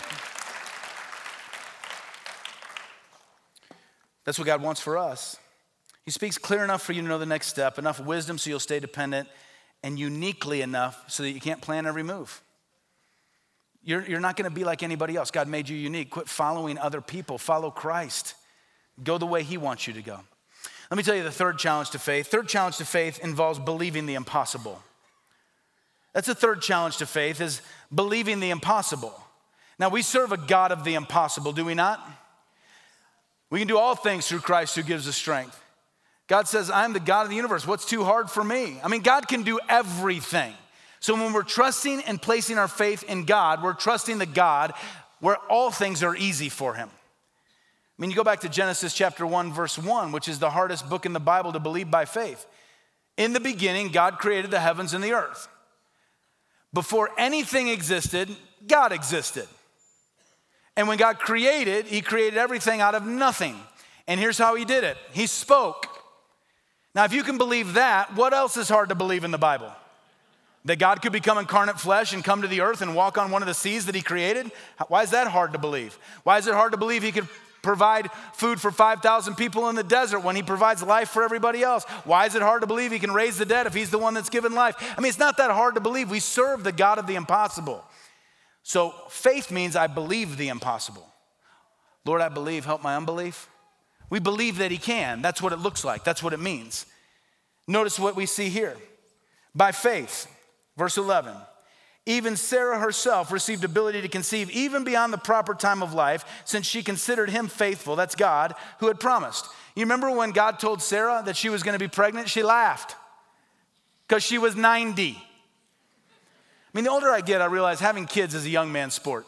That's what God wants for us. He speaks clear enough for you to know the next step, enough wisdom so you'll stay dependent, and uniquely enough so that you can't plan every move. You're not going to be like anybody else. God made you unique. Quit following other people. Follow Christ. Go the way he wants you to go. Let me tell you the third challenge to faith. Third challenge to faith involves believing the impossible. That's the third challenge to faith, is believing the impossible. Now, we serve a God of the impossible, do we not? We can do all things through Christ who gives us strength. God says, I'm the God of the universe. What's too hard for me? I mean, God can do everything. So when we're trusting and placing our faith in God, we're trusting the God where all things are easy for him. I mean, you go back to Genesis chapter 1, verse 1, which is the hardest book in the Bible to believe by faith. In the beginning, God created the heavens and the earth. Before anything existed, God existed. And when God created, he created everything out of nothing. And here's how he did it. He spoke. Now, if you can believe that, what else is hard to believe in the Bible? That God could become incarnate flesh and come to the earth and walk on one of the seas that he created? Why is that hard to believe? Why is it hard to believe he could provide food for 5,000 people in the desert when he provides life for everybody else? Why is it hard to believe he can raise the dead if he's the one that's given life? I mean, it's not that hard to believe. We serve the God of the impossible. So faith means I believe the impossible. Lord, I believe, help my unbelief. We believe that he can. That's what it looks like. That's what it means. Notice what we see here. By faith. Verse 11, even Sarah herself received ability to conceive even beyond the proper time of life, since she considered him faithful, that's God, who had promised. You remember when God told Sarah that she was going to be pregnant? She laughed because she was 90. the older I get, I realize having kids is a young man's sport.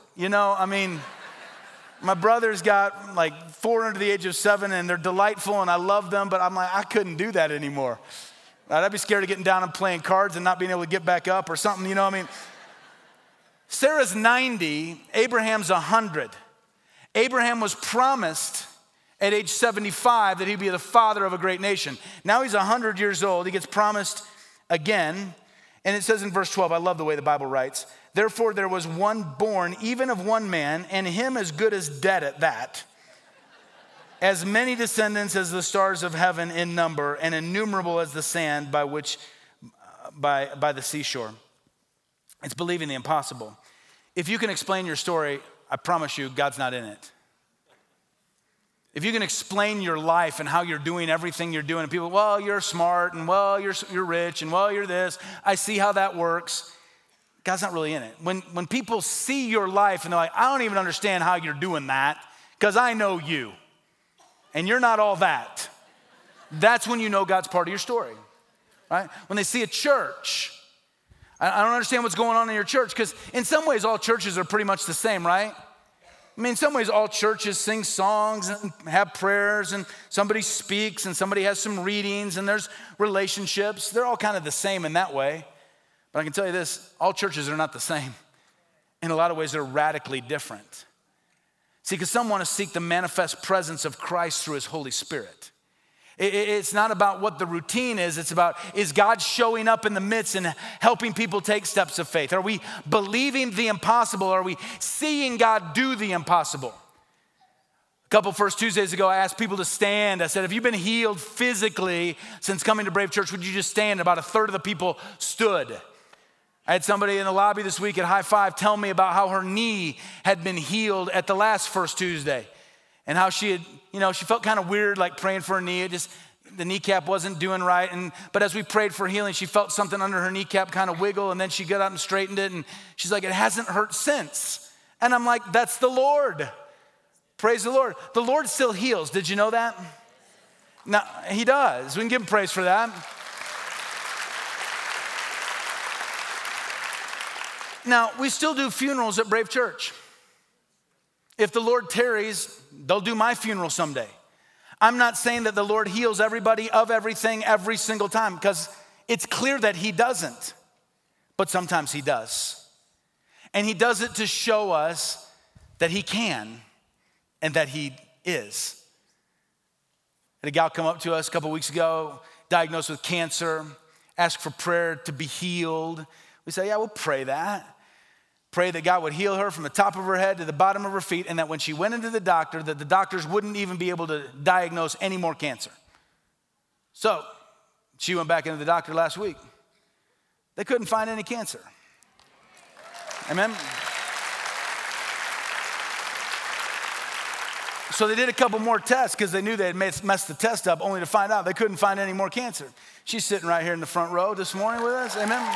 My brother's got like 4 under the age of 7, and they're delightful, and I love them, but I'm like, I couldn't do that anymore. I'd be scared of getting down and playing cards and not being able to get back up or something, Sarah's 90, Abraham's 100. Abraham was promised at age 75 that he'd be the father of a great nation. Now he's 100 years old. He gets promised again. And it says in verse 12, I love the way the Bible writes, therefore there was one born, even of one man, and him as good as dead at that. As many descendants as the stars of heaven in number, and innumerable as the sand by the seashore. It's believing the impossible. If you can explain your story, I promise you, God's not in it. If you can explain your life and how you're doing everything you're doing, and people, well, you're smart, and well, you're rich, and well, you're this. I see how that works. God's not really in it. When people see your life and they're like, I don't even understand how you're doing that, because I know you, and you're not all that. That's when you know God's part of your story, right? When they see a church, I don't understand what's going on in your church, because in some ways, all churches are pretty much the same, right? In some ways, all churches sing songs and have prayers, and somebody speaks, and somebody has some readings, and there's relationships. They're all kind of the same in that way. But I can tell you this, all churches are not the same. In a lot of ways, they're radically different. See, because some want to seek the manifest presence of Christ through his Holy Spirit. It's not about what the routine is. It's about, is God showing up in the midst and helping people take steps of faith? Are we believing the impossible? Are we seeing God do the impossible? A couple First Tuesdays ago, I asked people to stand. I said, have you been healed physically since coming to Brave Church? Would you just stand? About a third of the people stood. I had somebody in the lobby this week at High Five tell me about how her knee had been healed at the last First Tuesday. And how she had, she felt kind of weird, like praying for her knee. The kneecap wasn't doing right. But as we prayed for healing, she felt something under her kneecap kind of wiggle. And then she got up and straightened it. And she's like, it hasn't hurt since. And I'm like, that's the Lord. Praise the Lord. The Lord still heals. Did you know that? Now, he does. We can give him praise for that. Now, we still do funerals at Brave Church. If the Lord tarries, they'll do my funeral someday. I'm not saying that the Lord heals everybody of everything every single time, because it's clear that he doesn't. But sometimes he does. And he does it to show us that he can and that he is. I had a gal come up to us a couple weeks ago, diagnosed with cancer, asked for prayer to be healed. We say, yeah, we'll pray that. Pray that God would heal her from the top of her head to the bottom of her feet, and that when she went into the doctor, that the doctors wouldn't even be able to diagnose any more cancer. So she went back into the doctor last week. They couldn't find any cancer. Amen? So they did a couple more tests because they knew they had messed the test up, only to find out they couldn't find any more cancer. She's sitting right here in the front row this morning with us. Amen?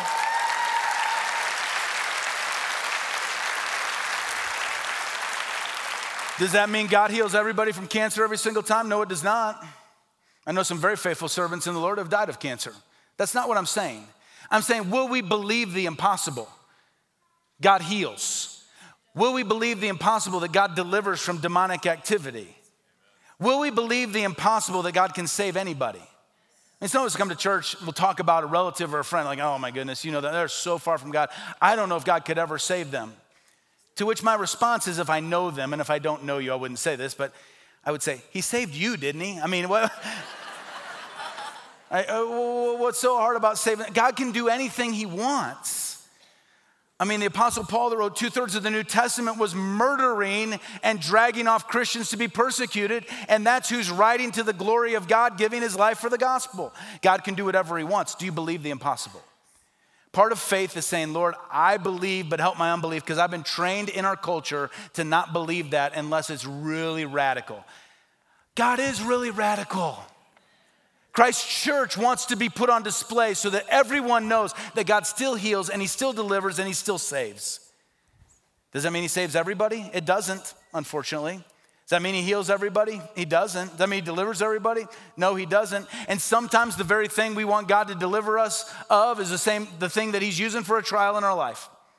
Does that mean God heals everybody from cancer every single time? No, it does not. I know some very faithful servants in the Lord who have died of cancer. That's not what I'm saying. I'm saying, will we believe the impossible? God heals. Will we believe the impossible that God delivers from demonic activity? Will we believe the impossible that God can save anybody? Some of us come to church, we'll talk about a relative or a friend, like, oh my goodness, that they're so far from God. I don't know if God could ever save them. To which my response is, if I know them, and if I don't know you, I wouldn't say this, but I would say, he saved you, didn't he? What's so hard about saving? God can do anything he wants. The Apostle Paul that wrote 2/3 of the New Testament was murdering and dragging off Christians to be persecuted, and that's who's writing to the glory of God, giving his life for the gospel. God can do whatever he wants. Do you believe the impossible? Part of faith is saying, Lord, I believe, but help my unbelief, because I've been trained in our culture to not believe that unless it's really radical. God is really radical. Christ's church wants to be put on display so that everyone knows that God still heals and he still delivers and he still saves. Does that mean he saves everybody? It doesn't, unfortunately. Does that mean he heals everybody? He doesn't. Does that mean he delivers everybody? No, he doesn't. And sometimes the very thing we want God to deliver us of is the thing that he's using for a trial in our life.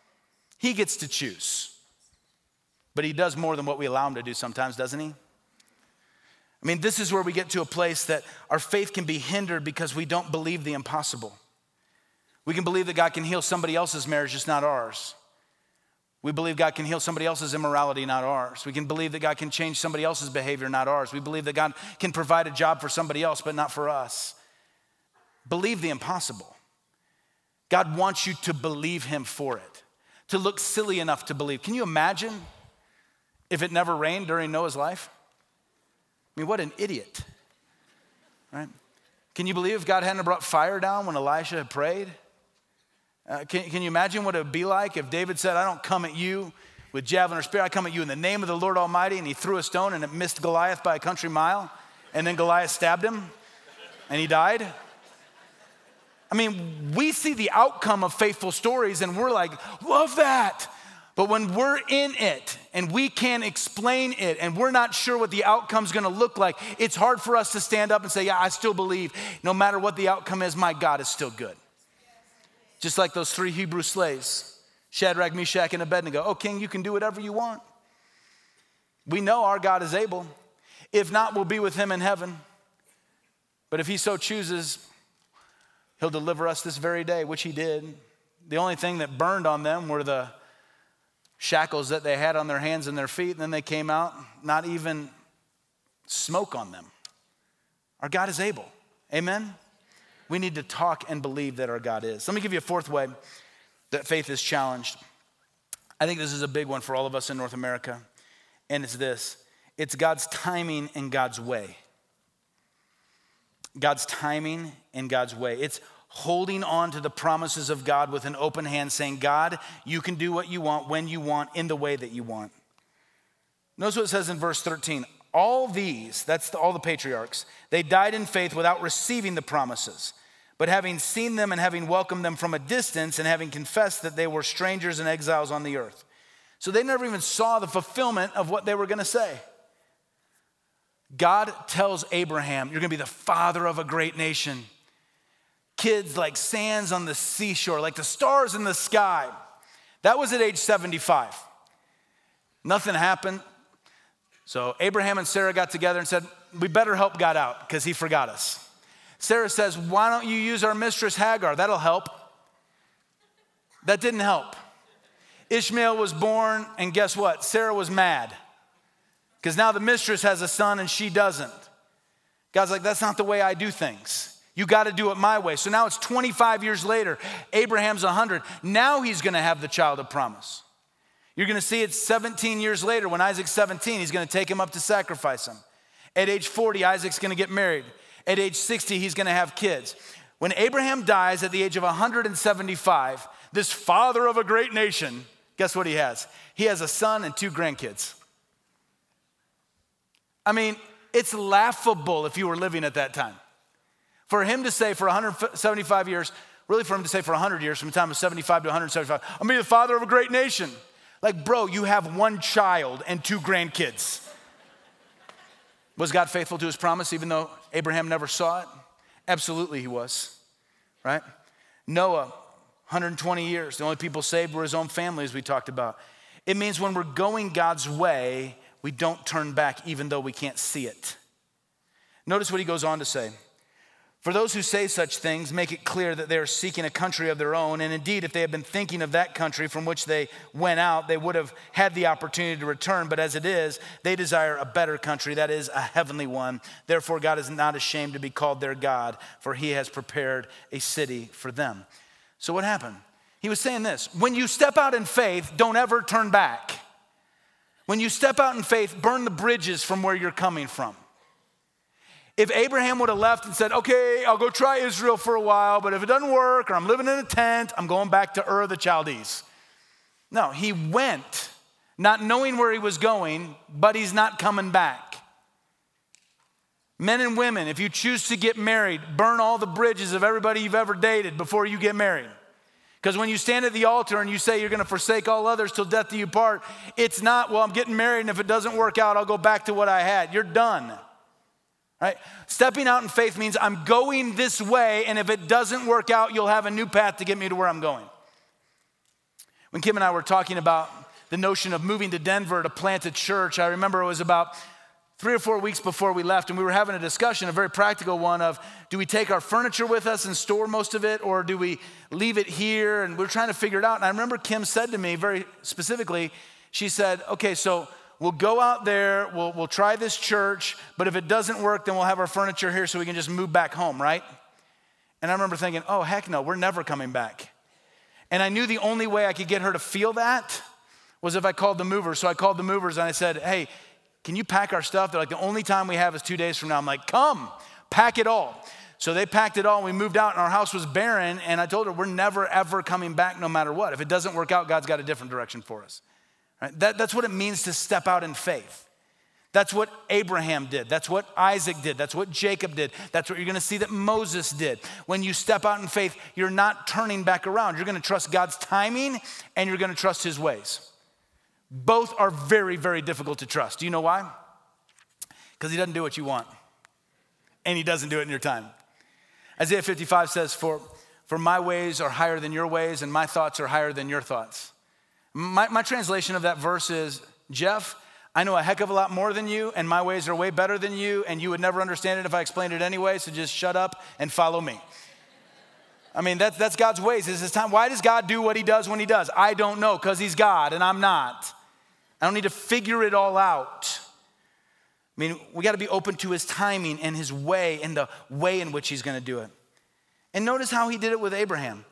He gets to choose. But he does more than what we allow him to do sometimes, doesn't he? I mean, this is where we get to a place that our faith can be hindered because we don't believe the impossible. We can believe that God can heal somebody else's marriage, just not ours. We believe God can heal somebody else's immorality, not ours. We can believe that God can change somebody else's behavior, not ours. We believe that God can provide a job for somebody else, but not for us. Believe the impossible. God wants you to believe him for it, to look silly enough to believe. Can you imagine if it never rained during Noah's life? I mean, what an idiot, right? Can you believe if God hadn't brought fire down when Elisha had prayed? Can you imagine what it would be like if David said, I don't come at you with javelin or spear, I come at you in the name of the Lord Almighty, and he threw a stone and it missed Goliath by a country mile, and then Goliath stabbed him and he died? I mean, we see the outcome of faithful stories and we're like, love that. But when we're in it and we can't explain it and we're not sure what the outcome's gonna look like, it's hard for us to stand up and say, yeah, I still believe no matter what the outcome is, my God is still good. Just like those 3 Hebrew slaves, Shadrach, Meshach, and Abednego. Oh, king, you can do whatever you want. We know our God is able. If not, we'll be with him in heaven. But if he so chooses, he'll deliver us this very day, which he did. The only thing that burned on them were the shackles that they had on their hands and their feet, and then they came out, not even smoke on them. Our God is able. Amen? We need to talk and believe that our God is. Let me give you a 4th way that faith is challenged. I think this is a big one for all of us in North America, and it's this. It's God's timing and God's way. God's timing and God's way. It's holding on to the promises of God with an open hand, saying, God, you can do what you want, when you want, in the way that you want. Notice what it says in verse 13. All these, all the patriarchs, they died in faith without receiving the promises. But having seen them and having welcomed them from a distance and having confessed that they were strangers and exiles on the earth. So they never even saw the fulfillment of what they were gonna say. God tells Abraham, you're gonna be the father of a great nation. Kids like sands on the seashore, like the stars in the sky. That was at age 75. Nothing happened. So Abraham and Sarah got together and said, we better help God out because he forgot us. Sarah says, why don't you use our mistress Hagar? That'll help. That didn't help. Ishmael was born, and guess what? Sarah was mad because now the mistress has a son and she doesn't. God's like, that's not the way I do things. You got to do it my way. So now it's 25 years later. Abraham's 100. Now he's going to have the child of promise. You're going to see it 17 years later when Isaac's 17. He's going to take him up to sacrifice him. At age 40, Isaac's going to get married. At age 60, he's going to have kids. When Abraham dies at the age of 175, this father of a great nation, guess what he has? He has a son and 2 grandkids. I mean, it's laughable if you were living at that time. For him to say for 175 years, really for him to say for 100 years, from the time of 75 to 175, I'm going to be the father of a great nation. Like, bro, you have 1 child and 2 grandkids. Was God faithful to his promise even though Abraham never saw it? Absolutely he was, right? Noah, 120 years. The only people saved were his own family, as we talked about. It means when we're going God's way, we don't turn back even though we can't see it. Notice what he goes on to say. For those who say such things, make it clear that they are seeking a country of their own. And indeed, if they had been thinking of that country from which they went out, they would have had the opportunity to return. But as it is, they desire a better country, that is, a heavenly one. Therefore, God is not ashamed to be called their God, for he has prepared a city for them. So what happened? He was saying this: when you step out in faith, don't ever turn back. When you step out in faith, burn the bridges from where you're coming from. If Abraham would have left and said, okay, I'll go try Israel for a while, but if it doesn't work or I'm living in a tent, I'm going back to Ur of the Chaldees. No, he went, not knowing where he was going, but he's not coming back. Men and women, if you choose to get married, burn all the bridges of everybody you've ever dated before you get married. Because when you stand at the altar and you say you're going to forsake all others till death do you part, it's not, well, I'm getting married and if it doesn't work out, I'll go back to what I had. You're done. Right? Stepping out in faith means I'm going this way, and if it doesn't work out, you'll have a new path to get me to where I'm going. When Kim and I were talking about the notion of moving to Denver to plant a church, I remember it was about 3 or 4 weeks before we left, and we were having a discussion, a very practical one of, do we take our furniture with us and store most of it, or do we leave it here? And we were trying to figure it out. And I remember Kim said to me very specifically, she said, okay, so we'll go out there, we'll try this church, but if it doesn't work, then we'll have our furniture here so we can just move back home, right? And I remember thinking, oh, heck no, we're never coming back. And I knew the only way I could get her to feel that was if I called the movers. So I called the movers and I said, hey, can you pack our stuff? They're like, the only time we have is 2 days from now. I'm like, come, pack it all. So they packed it all and we moved out and our house was barren. And I told her, we're never, ever coming back no matter what. If it doesn't work out, God's got a different direction for us. Right? That's what it means to step out in faith. That's what Abraham did. That's what Isaac did. That's what Jacob did. That's what you're going to see that Moses did. When you step out in faith, you're not turning back around. You're going to trust God's timing and you're going to trust his ways. Both are very, very difficult to trust. Do you know why? Because he doesn't do what you want. And he doesn't do it in your time. Isaiah 55 says, for my ways are higher than your ways and my thoughts are higher than your thoughts. My translation of that verse is, Jeff, I know a heck of a lot more than you and my ways are way better than you and you would never understand it if I explained it anyway, so just shut up and follow me. I mean, that's God's ways. It's his time. Why does God do what he does when he does? I don't know, because he's God and I'm not. I don't need to figure it all out. I mean, we got to be open to his timing and his way and the way in which he's going to do it. And notice how he did it with Abraham.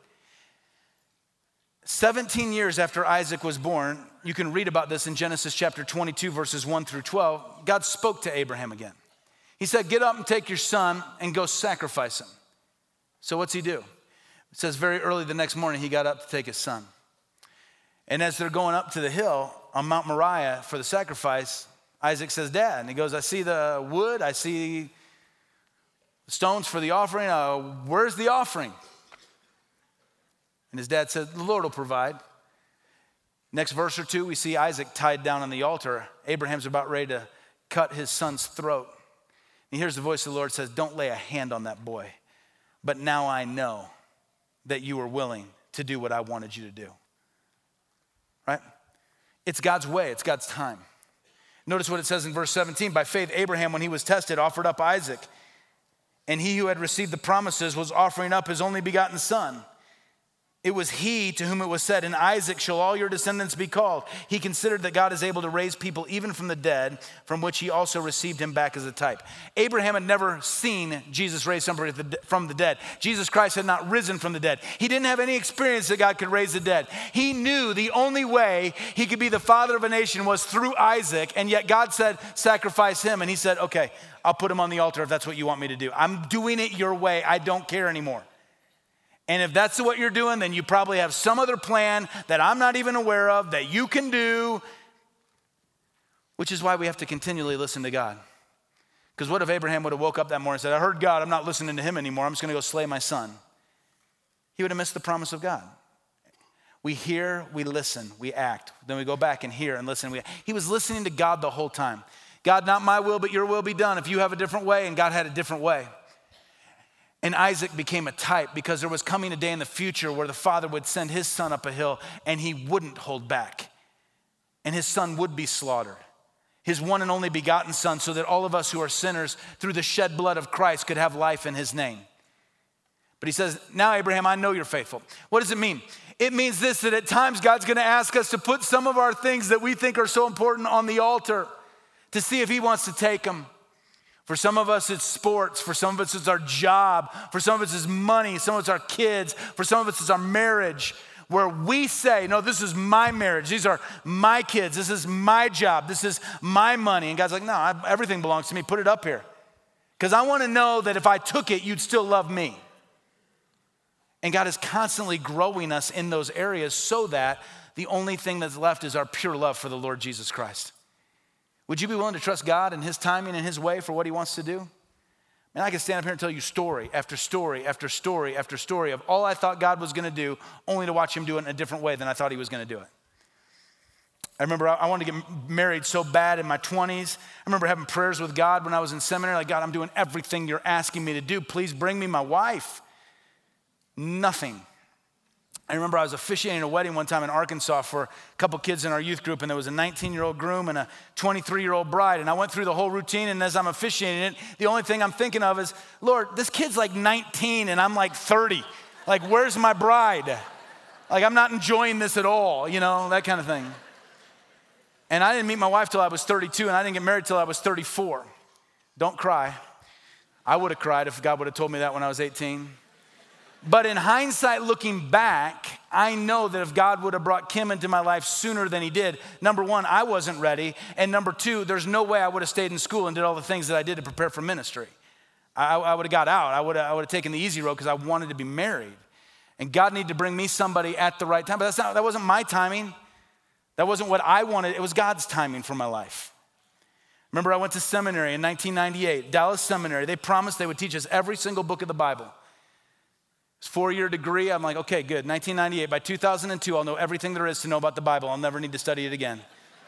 17 years after Isaac was born, you can read about this in Genesis chapter 22, verses 1 through 12. God spoke to Abraham again. He said, get up and take your son and go sacrifice him. So what's he do? It says very early the next morning, he got up to take his son. And as they're going up to the hill on Mount Moriah for the sacrifice, Isaac says, Dad, and he goes, I see the wood, I see the stones for the offering. Where's the offering? And his dad said, the Lord will provide. Next verse or two, we see Isaac tied down on the altar. Abraham's about ready to cut his son's throat. And he hears the voice of the Lord says, don't lay a hand on that boy. But now I know that you are willing to do what I wanted you to do. Right? It's God's way. It's God's time. Notice what it says in verse 17. By faith, Abraham, when he was tested, offered up Isaac. And he who had received the promises was offering up his only begotten son. It was he to whom it was said, in Isaac shall all your descendants be called. He considered that God is able to raise people even from the dead, from which he also received him back as a type. Abraham had never seen Jesus raise somebody from the dead. Jesus Christ had not risen from the dead. He didn't have any experience that God could raise the dead. He knew the only way he could be the father of a nation was through Isaac, and yet God said, sacrifice him. And he said, okay, I'll put him on the altar if that's what you want me to do. I'm doing it your way. I don't care anymore. And if that's what you're doing, then you probably have some other plan that I'm not even aware of that you can do, which is why we have to continually listen to God. Because what if Abraham would have woke up that morning and said, I heard God, I'm not listening to him anymore, I'm just going to go slay my son. He would have missed the promise of God. We hear, we listen, we act. Then we go back and hear and listen. He was listening to God the whole time. God, not my will, but your will be done. If you have a different way, and God had a different way. And Isaac became a type because there was coming a day in the future where the father would send his son up a hill and he wouldn't hold back. And his son would be slaughtered. His one and only begotten son, so that all of us who are sinners through the shed blood of Christ could have life in his name. But he says, now Abraham, I know you're faithful. What does it mean? It means this, that at times God's gonna ask us to put some of our things that we think are so important on the altar to see if he wants to take them. For some of us, it's sports. For some of us, it's our job. For some of us, it's money. Some of us, our kids. For some of us, it's our marriage, where we say, no, this is my marriage. These are my kids. This is my job. This is my money. And God's like, no, everything belongs to me. Put it up here. Because I want to know that if I took it, you'd still love me. And God is constantly growing us in those areas so that the only thing that's left is our pure love for the Lord Jesus Christ. Would you be willing to trust God and his timing and his way for what he wants to do? And I can stand up here and tell you story after story after story after story of all I thought God was going to do, only to watch him do it in a different way than I thought he was going to do it. I remember I wanted to get married so bad in my 20s. I remember having prayers with God when I was in seminary, like, God, I'm doing everything you're asking me to do. Please bring me my wife. Nothing. I remember I was officiating a wedding one time in Arkansas for a couple kids in our youth group, and there was a 19-year-old groom and a 23-year-old bride, and I went through the whole routine, and as I'm officiating it, the only thing I'm thinking of is, Lord, this kid's like 19 and I'm like 30. Like, where's my bride? Like, I'm not enjoying this at all, that kind of thing. And I didn't meet my wife till I was 32, and I didn't get married till I was 34. Don't cry. I would have cried if God would have told me that when I was 18. But in hindsight, looking back, I know that if God would have brought Kim into my life sooner than he did, number one, I wasn't ready. And number two, there's no way I would have stayed in school and did all the things that I did to prepare for ministry. I would have got out. I would have taken the easy road because I wanted to be married. And God needed to bring me somebody at the right time. But that wasn't my timing. That wasn't what I wanted. It was God's timing for my life. Remember, I went to seminary in 1998, Dallas Seminary. They promised they would teach us every single book of the Bible. It's a 4-year degree. I'm like, okay, good. 1998. By 2002, I'll know everything there is to know about the Bible. I'll never need to study it again.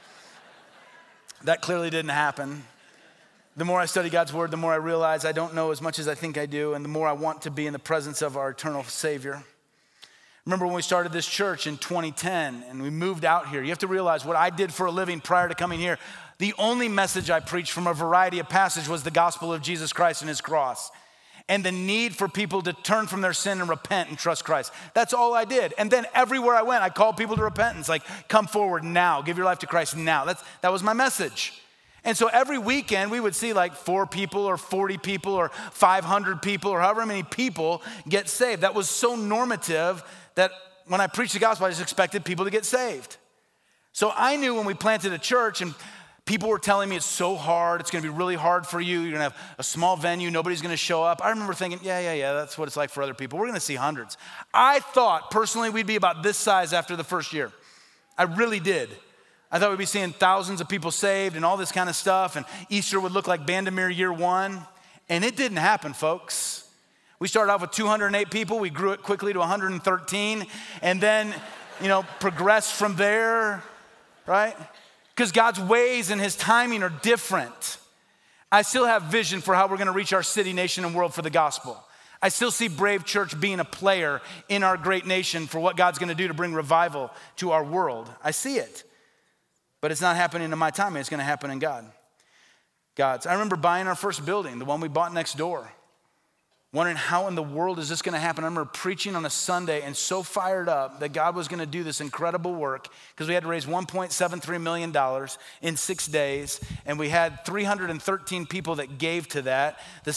That clearly didn't happen. The more I study God's word, the more I realize I don't know as much as I think I do, and the more I want to be in the presence of our eternal Savior. Remember when we started this church in 2010 and we moved out here, you have to realize what I did for a living prior to coming here. The only message I preached from a variety of passages was the gospel of Jesus Christ and his cross, and the need for people to turn from their sin and repent and trust Christ. That's all I did. And then everywhere I went, I called people to repentance, like, come forward now, give your life to Christ now. That was my message. And so every weekend we would see like 4 people or 40 people or 500 people or however many people get saved. That was so normative that when I preached the gospel, I just expected people to get saved. So I knew when we planted a church and people were telling me it's so hard, it's gonna be really hard for you, you're gonna have a small venue, nobody's gonna show up. I remember thinking, yeah, that's what it's like for other people. We're gonna see hundreds. I thought personally we'd be about this size after the first year. I really did. I thought we'd be seeing thousands of people saved and all this kind of stuff, and Easter would look like Bandamere year 1, and it didn't happen, folks. We started off with 208 people, we grew it quickly to 113, and then, progressed from there, right? Because God's ways and his timing are different. I still have vision for how we're gonna reach our city, nation, and world for the gospel. I still see Brave Church being a player in our great nation for what God's gonna do to bring revival to our world. I see it. But it's not happening in my time, it's gonna happen in God's. I remember buying our first building, the one we bought next door, wondering how in the world is this gonna happen. I remember preaching on a Sunday and so fired up that God was gonna do this incredible work because we had to raise $1.73 million in 6 days, and we had 313 people that gave to that.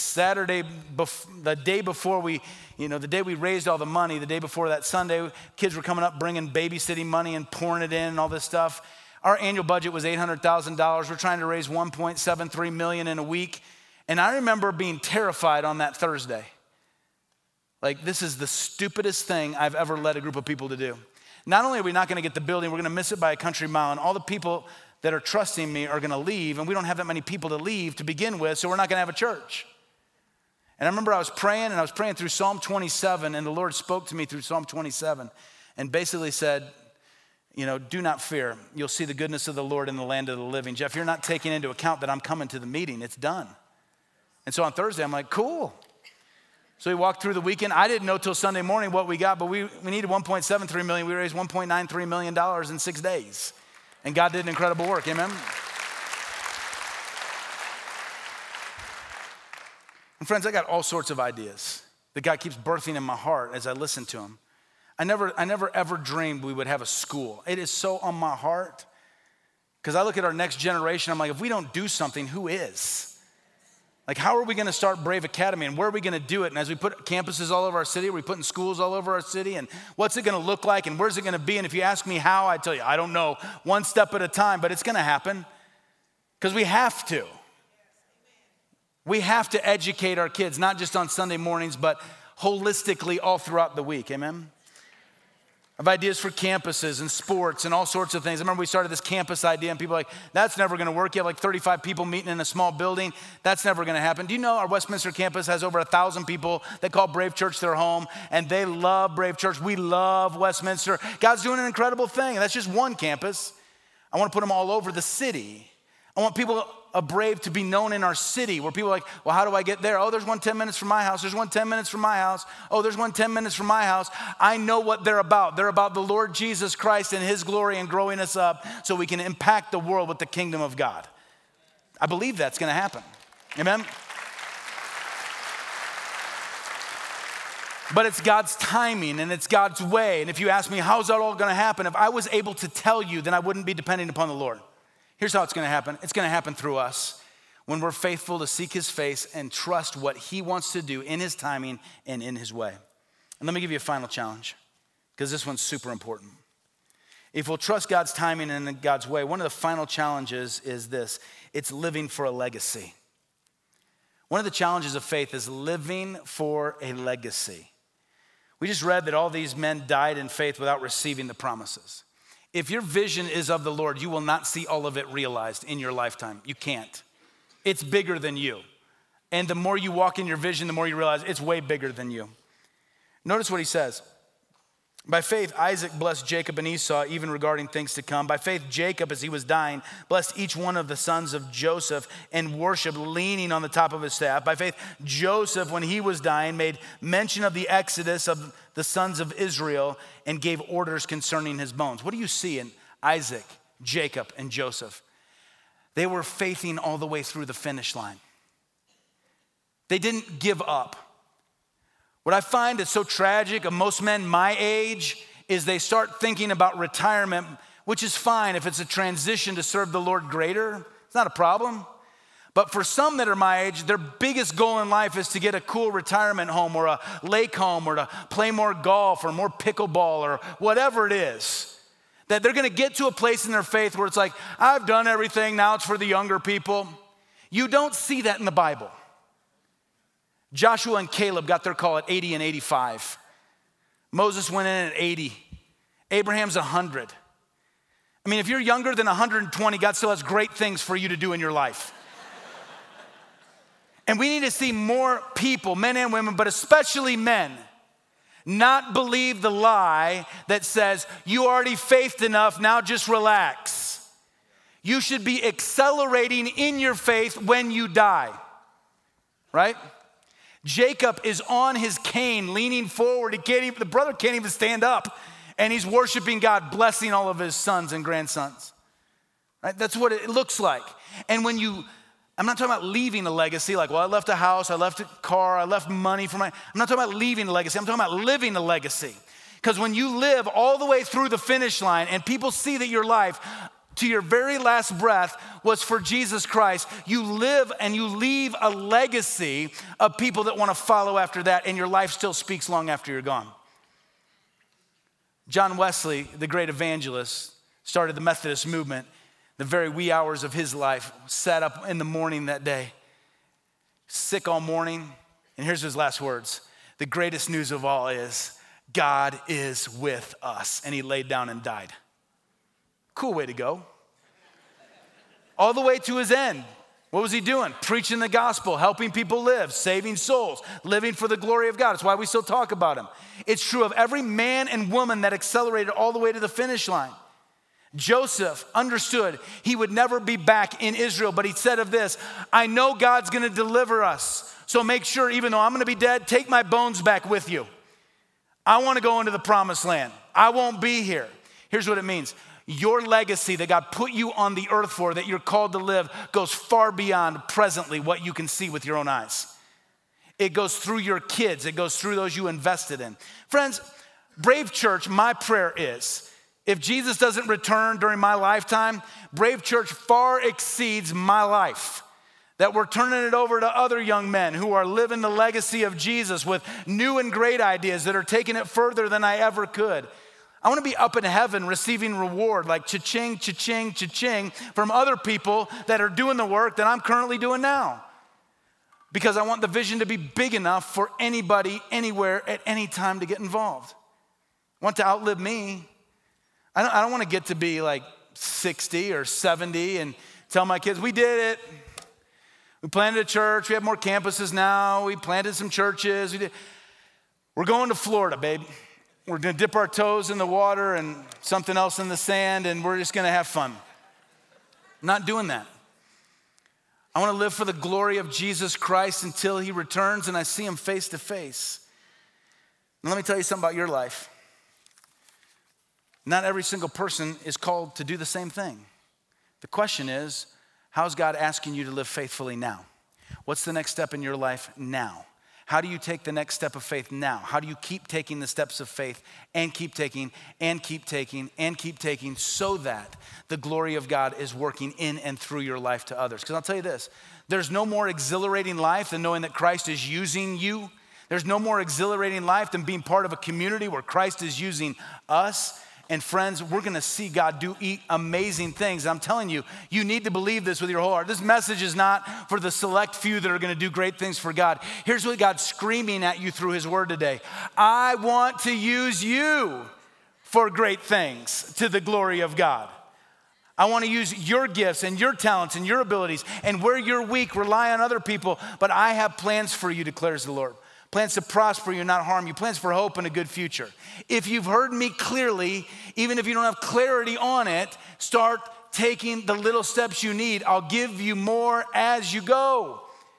The day before the day we raised all the money, the day before that Sunday, kids were coming up bringing babysitting money and pouring it in and all this stuff. Our annual budget was $800,000. We're trying to raise $1.73 million in a week. And I remember being terrified on that Thursday. Like, this is the stupidest thing I've ever led a group of people to do. Not only are we not gonna get the building, we're gonna miss it by a country mile, and all the people that are trusting me are gonna leave, and we don't have that many people to leave to begin with, so we're not gonna have a church. And I remember I was praying through Psalm 27, and the Lord spoke to me through Psalm 27, and basically said, do not fear. You'll see the goodness of the Lord in the land of the living. Jeff, you're not taking into account that I'm coming to the meeting. It's done. And so on Thursday, I'm like, cool. So we walked through the weekend. I didn't know till Sunday morning what we got, but we needed $1.73 million. We raised $1.93 million in 6 days. And God did an incredible work, amen? And friends, I got all sorts of ideas that God keeps birthing in my heart as I listen to him. I never ever dreamed we would have a school. It is so on my heart. Because I look at our next generation, I'm like, if we don't do something, who is? Like, how are we gonna start Brave Academy, and where are we gonna do it? And as we put campuses all over our city, are we putting schools all over our city? And what's it gonna look like, and where's it gonna be? And if you ask me how, I tell you, I don't know. One step at a time, but it's gonna happen. Because we have to. We have to educate our kids, not just on Sunday mornings, but holistically all throughout the week, amen? I have ideas for campuses and sports and all sorts of things. I remember we started this campus idea and people were like, that's never gonna work. You have like 35 people meeting in a small building. That's never gonna happen. Do you know our Westminster campus has over 1,000 people that call Brave Church their home, and they love Brave Church. We love Westminster. God's doing an incredible thing, and that's just one campus. I wanna put them all over the city. I want people a Brave to be known in our city where people are like, well, how do I get there? Oh, there's one 10 minutes from my house. There's one 10 minutes from my house. Oh, there's one 10 minutes from my house. I know what they're about. They're about the Lord Jesus Christ and his glory and growing us up so we can impact the world with the kingdom of God. I believe that's going to happen. Amen? But it's God's timing and it's God's way. And if you ask me, how's that all going to happen? If I was able to tell you, then I wouldn't be depending upon the Lord. Here's how it's going to happen. It's going to happen through us when we're faithful to seek his face and trust what he wants to do in his timing and in his way. And let me give you a final challenge, because this one's super important. If we'll trust God's timing and in God's way, one of the final challenges is this. It's living for a legacy. One of the challenges of faith is living for a legacy. We just read that all these men died in faith without receiving the promises. If your vision is of the Lord, you will not see all of it realized in your lifetime. You can't. It's bigger than you. And the more you walk in your vision, the more you realize it's way bigger than you. Notice what he says. By faith, Isaac blessed Jacob and Esau, even regarding things to come. By faith, Jacob, as he was dying, blessed each one of the sons of Joseph and worshiped, leaning on the top of his staff. By faith, Joseph, when he was dying, made mention of the exodus of the sons of Israel and gave orders concerning his bones. What do you see in Isaac, Jacob, and Joseph? They were faithing all the way through the finish line. They didn't give up. What I find is so tragic of most men my age is they start thinking about retirement, which is fine if it's a transition to serve the Lord greater. It's not a problem. But for some that are my age, their biggest goal in life is to get a cool retirement home or a lake home or to play more golf or more pickleball or whatever it is. That they're going to get to a place in their faith where it's like, I've done everything, now it's for the younger people. You don't see that in the Bible. Joshua and Caleb got their call at 80 and 85. Moses went in at 80. Abraham's 100. I mean, if you're younger than 120, God still has great things for you to do in your life. And we need to see more people, men and women, but especially men, not believe the lie that says, you already faithed enough, now just relax. You should be accelerating in your faith when you die, right? Jacob is on his cane, leaning forward. The brother can't even stand up. And he's worshiping God, blessing all of his sons and grandsons. Right? That's what it looks like. And I'm not talking about leaving a legacy, like, well, I left a house, I left a car, I left money for I'm not talking about leaving a legacy. I'm talking about living a legacy. Because when you live all the way through the finish line and people see that your life to your very last breath was for Jesus Christ, you live and you leave a legacy of people that want to follow after that, and your life still speaks long after you're gone. John Wesley, the great evangelist, started the Methodist movement. The very wee hours of his life, sat up in the morning that day, sick all morning, and here's his last words. The greatest news of all is God is with us, and he laid down and died. Cool way to go. All the way to his end. What was he doing? Preaching the gospel, helping people live, saving souls, living for the glory of God. That's why we still talk about him. It's true of every man and woman that accelerated all the way to the finish line. Joseph understood he would never be back in Israel, but he said of this, I know God's gonna deliver us. So make sure, even though I'm gonna be dead, take my bones back with you. I wanna go into the promised land. I won't be here. Here's what it means. Your legacy that God put you on the earth for, that you're called to live, goes far beyond presently what you can see with your own eyes. It goes through your kids. It goes through those you invested in. Friends, Brave Church, my prayer is, if Jesus doesn't return during my lifetime, Brave Church far exceeds my life. That we're turning it over to other young men who are living the legacy of Jesus with new and great ideas that are taking it further than I ever could. I want to be up in heaven receiving reward like cha-ching, cha-ching, cha-ching from other people that are doing the work that I'm currently doing now. Because I want the vision to be big enough for anybody, anywhere, at any time to get involved. I want to outlive me. I don't want to get to be like 60 or 70 and tell my kids, we did it. We planted a church. We have more campuses now. We planted some churches. We're going to Florida, babe. We're going to dip our toes in the water and something else in the sand, and we're just going to have fun. I'm not doing that. I want to live for the glory of Jesus Christ until he returns and I see him face to face. And let me tell you something about your life. Not every single person is called to do the same thing. The question is, how's God asking you to live faithfully now? What's the next step in your life now? How do you take the next step of faith now? How do you keep taking the steps of faith and keep taking and keep taking and keep taking so that the glory of God is working in and through your life to others? Because I'll tell you this, there's no more exhilarating life than knowing that Christ is using you. There's no more exhilarating life than being part of a community where Christ is using us. And friends, we're gonna see God do amazing things. And I'm telling you, you need to believe this with your whole heart. This message is not for the select few that are gonna do great things for God. Here's what God's screaming at you through his word today. I want to use you for great things to the glory of God. I want to use your gifts and your talents and your abilities, and where you're weak, rely on other people. But I have plans for you, declares the Lord. Plans to prosper you, not harm you. Plans for hope and a good future. If you've heard me clearly, even if you don't have clarity on it, start taking the little steps you need. I'll give you more as you go.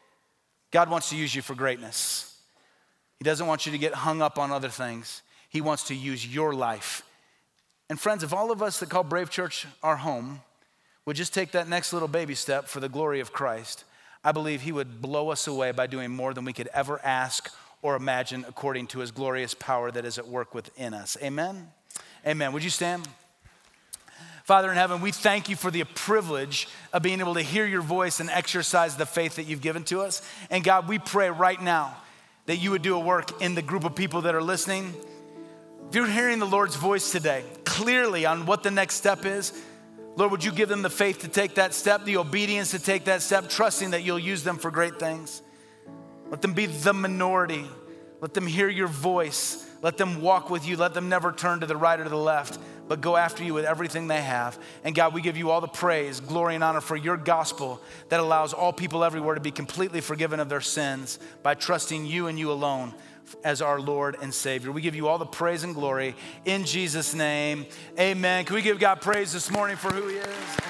God wants to use you for greatness. He doesn't want you to get hung up on other things. He wants to use your life. And friends, if all of us that call Brave Church our home would just take that next little baby step for the glory of Christ, I believe he would blow us away by doing more than we could ever ask or imagine according to his glorious power that is at work within us. Amen? Amen. Would you stand? Father in heaven, we thank you for the privilege of being able to hear your voice and exercise the faith that you've given to us. And God, we pray right now that you would do a work in the group of people that are listening. If you're hearing the Lord's voice today, clearly on what the next step is, Lord, would you give them the faith to take that step, the obedience to take that step, trusting that you'll use them for great things. Let them be the minority. Let them hear your voice. Let them walk with you. Let them never turn to the right or to the left, but go after you with everything they have. And God, we give you all the praise, glory, and honor for your gospel that allows all people everywhere to be completely forgiven of their sins by trusting you and you alone as our Lord and Savior. We give you all the praise and glory in Jesus' name. Amen. Can we give God praise this morning for who he is?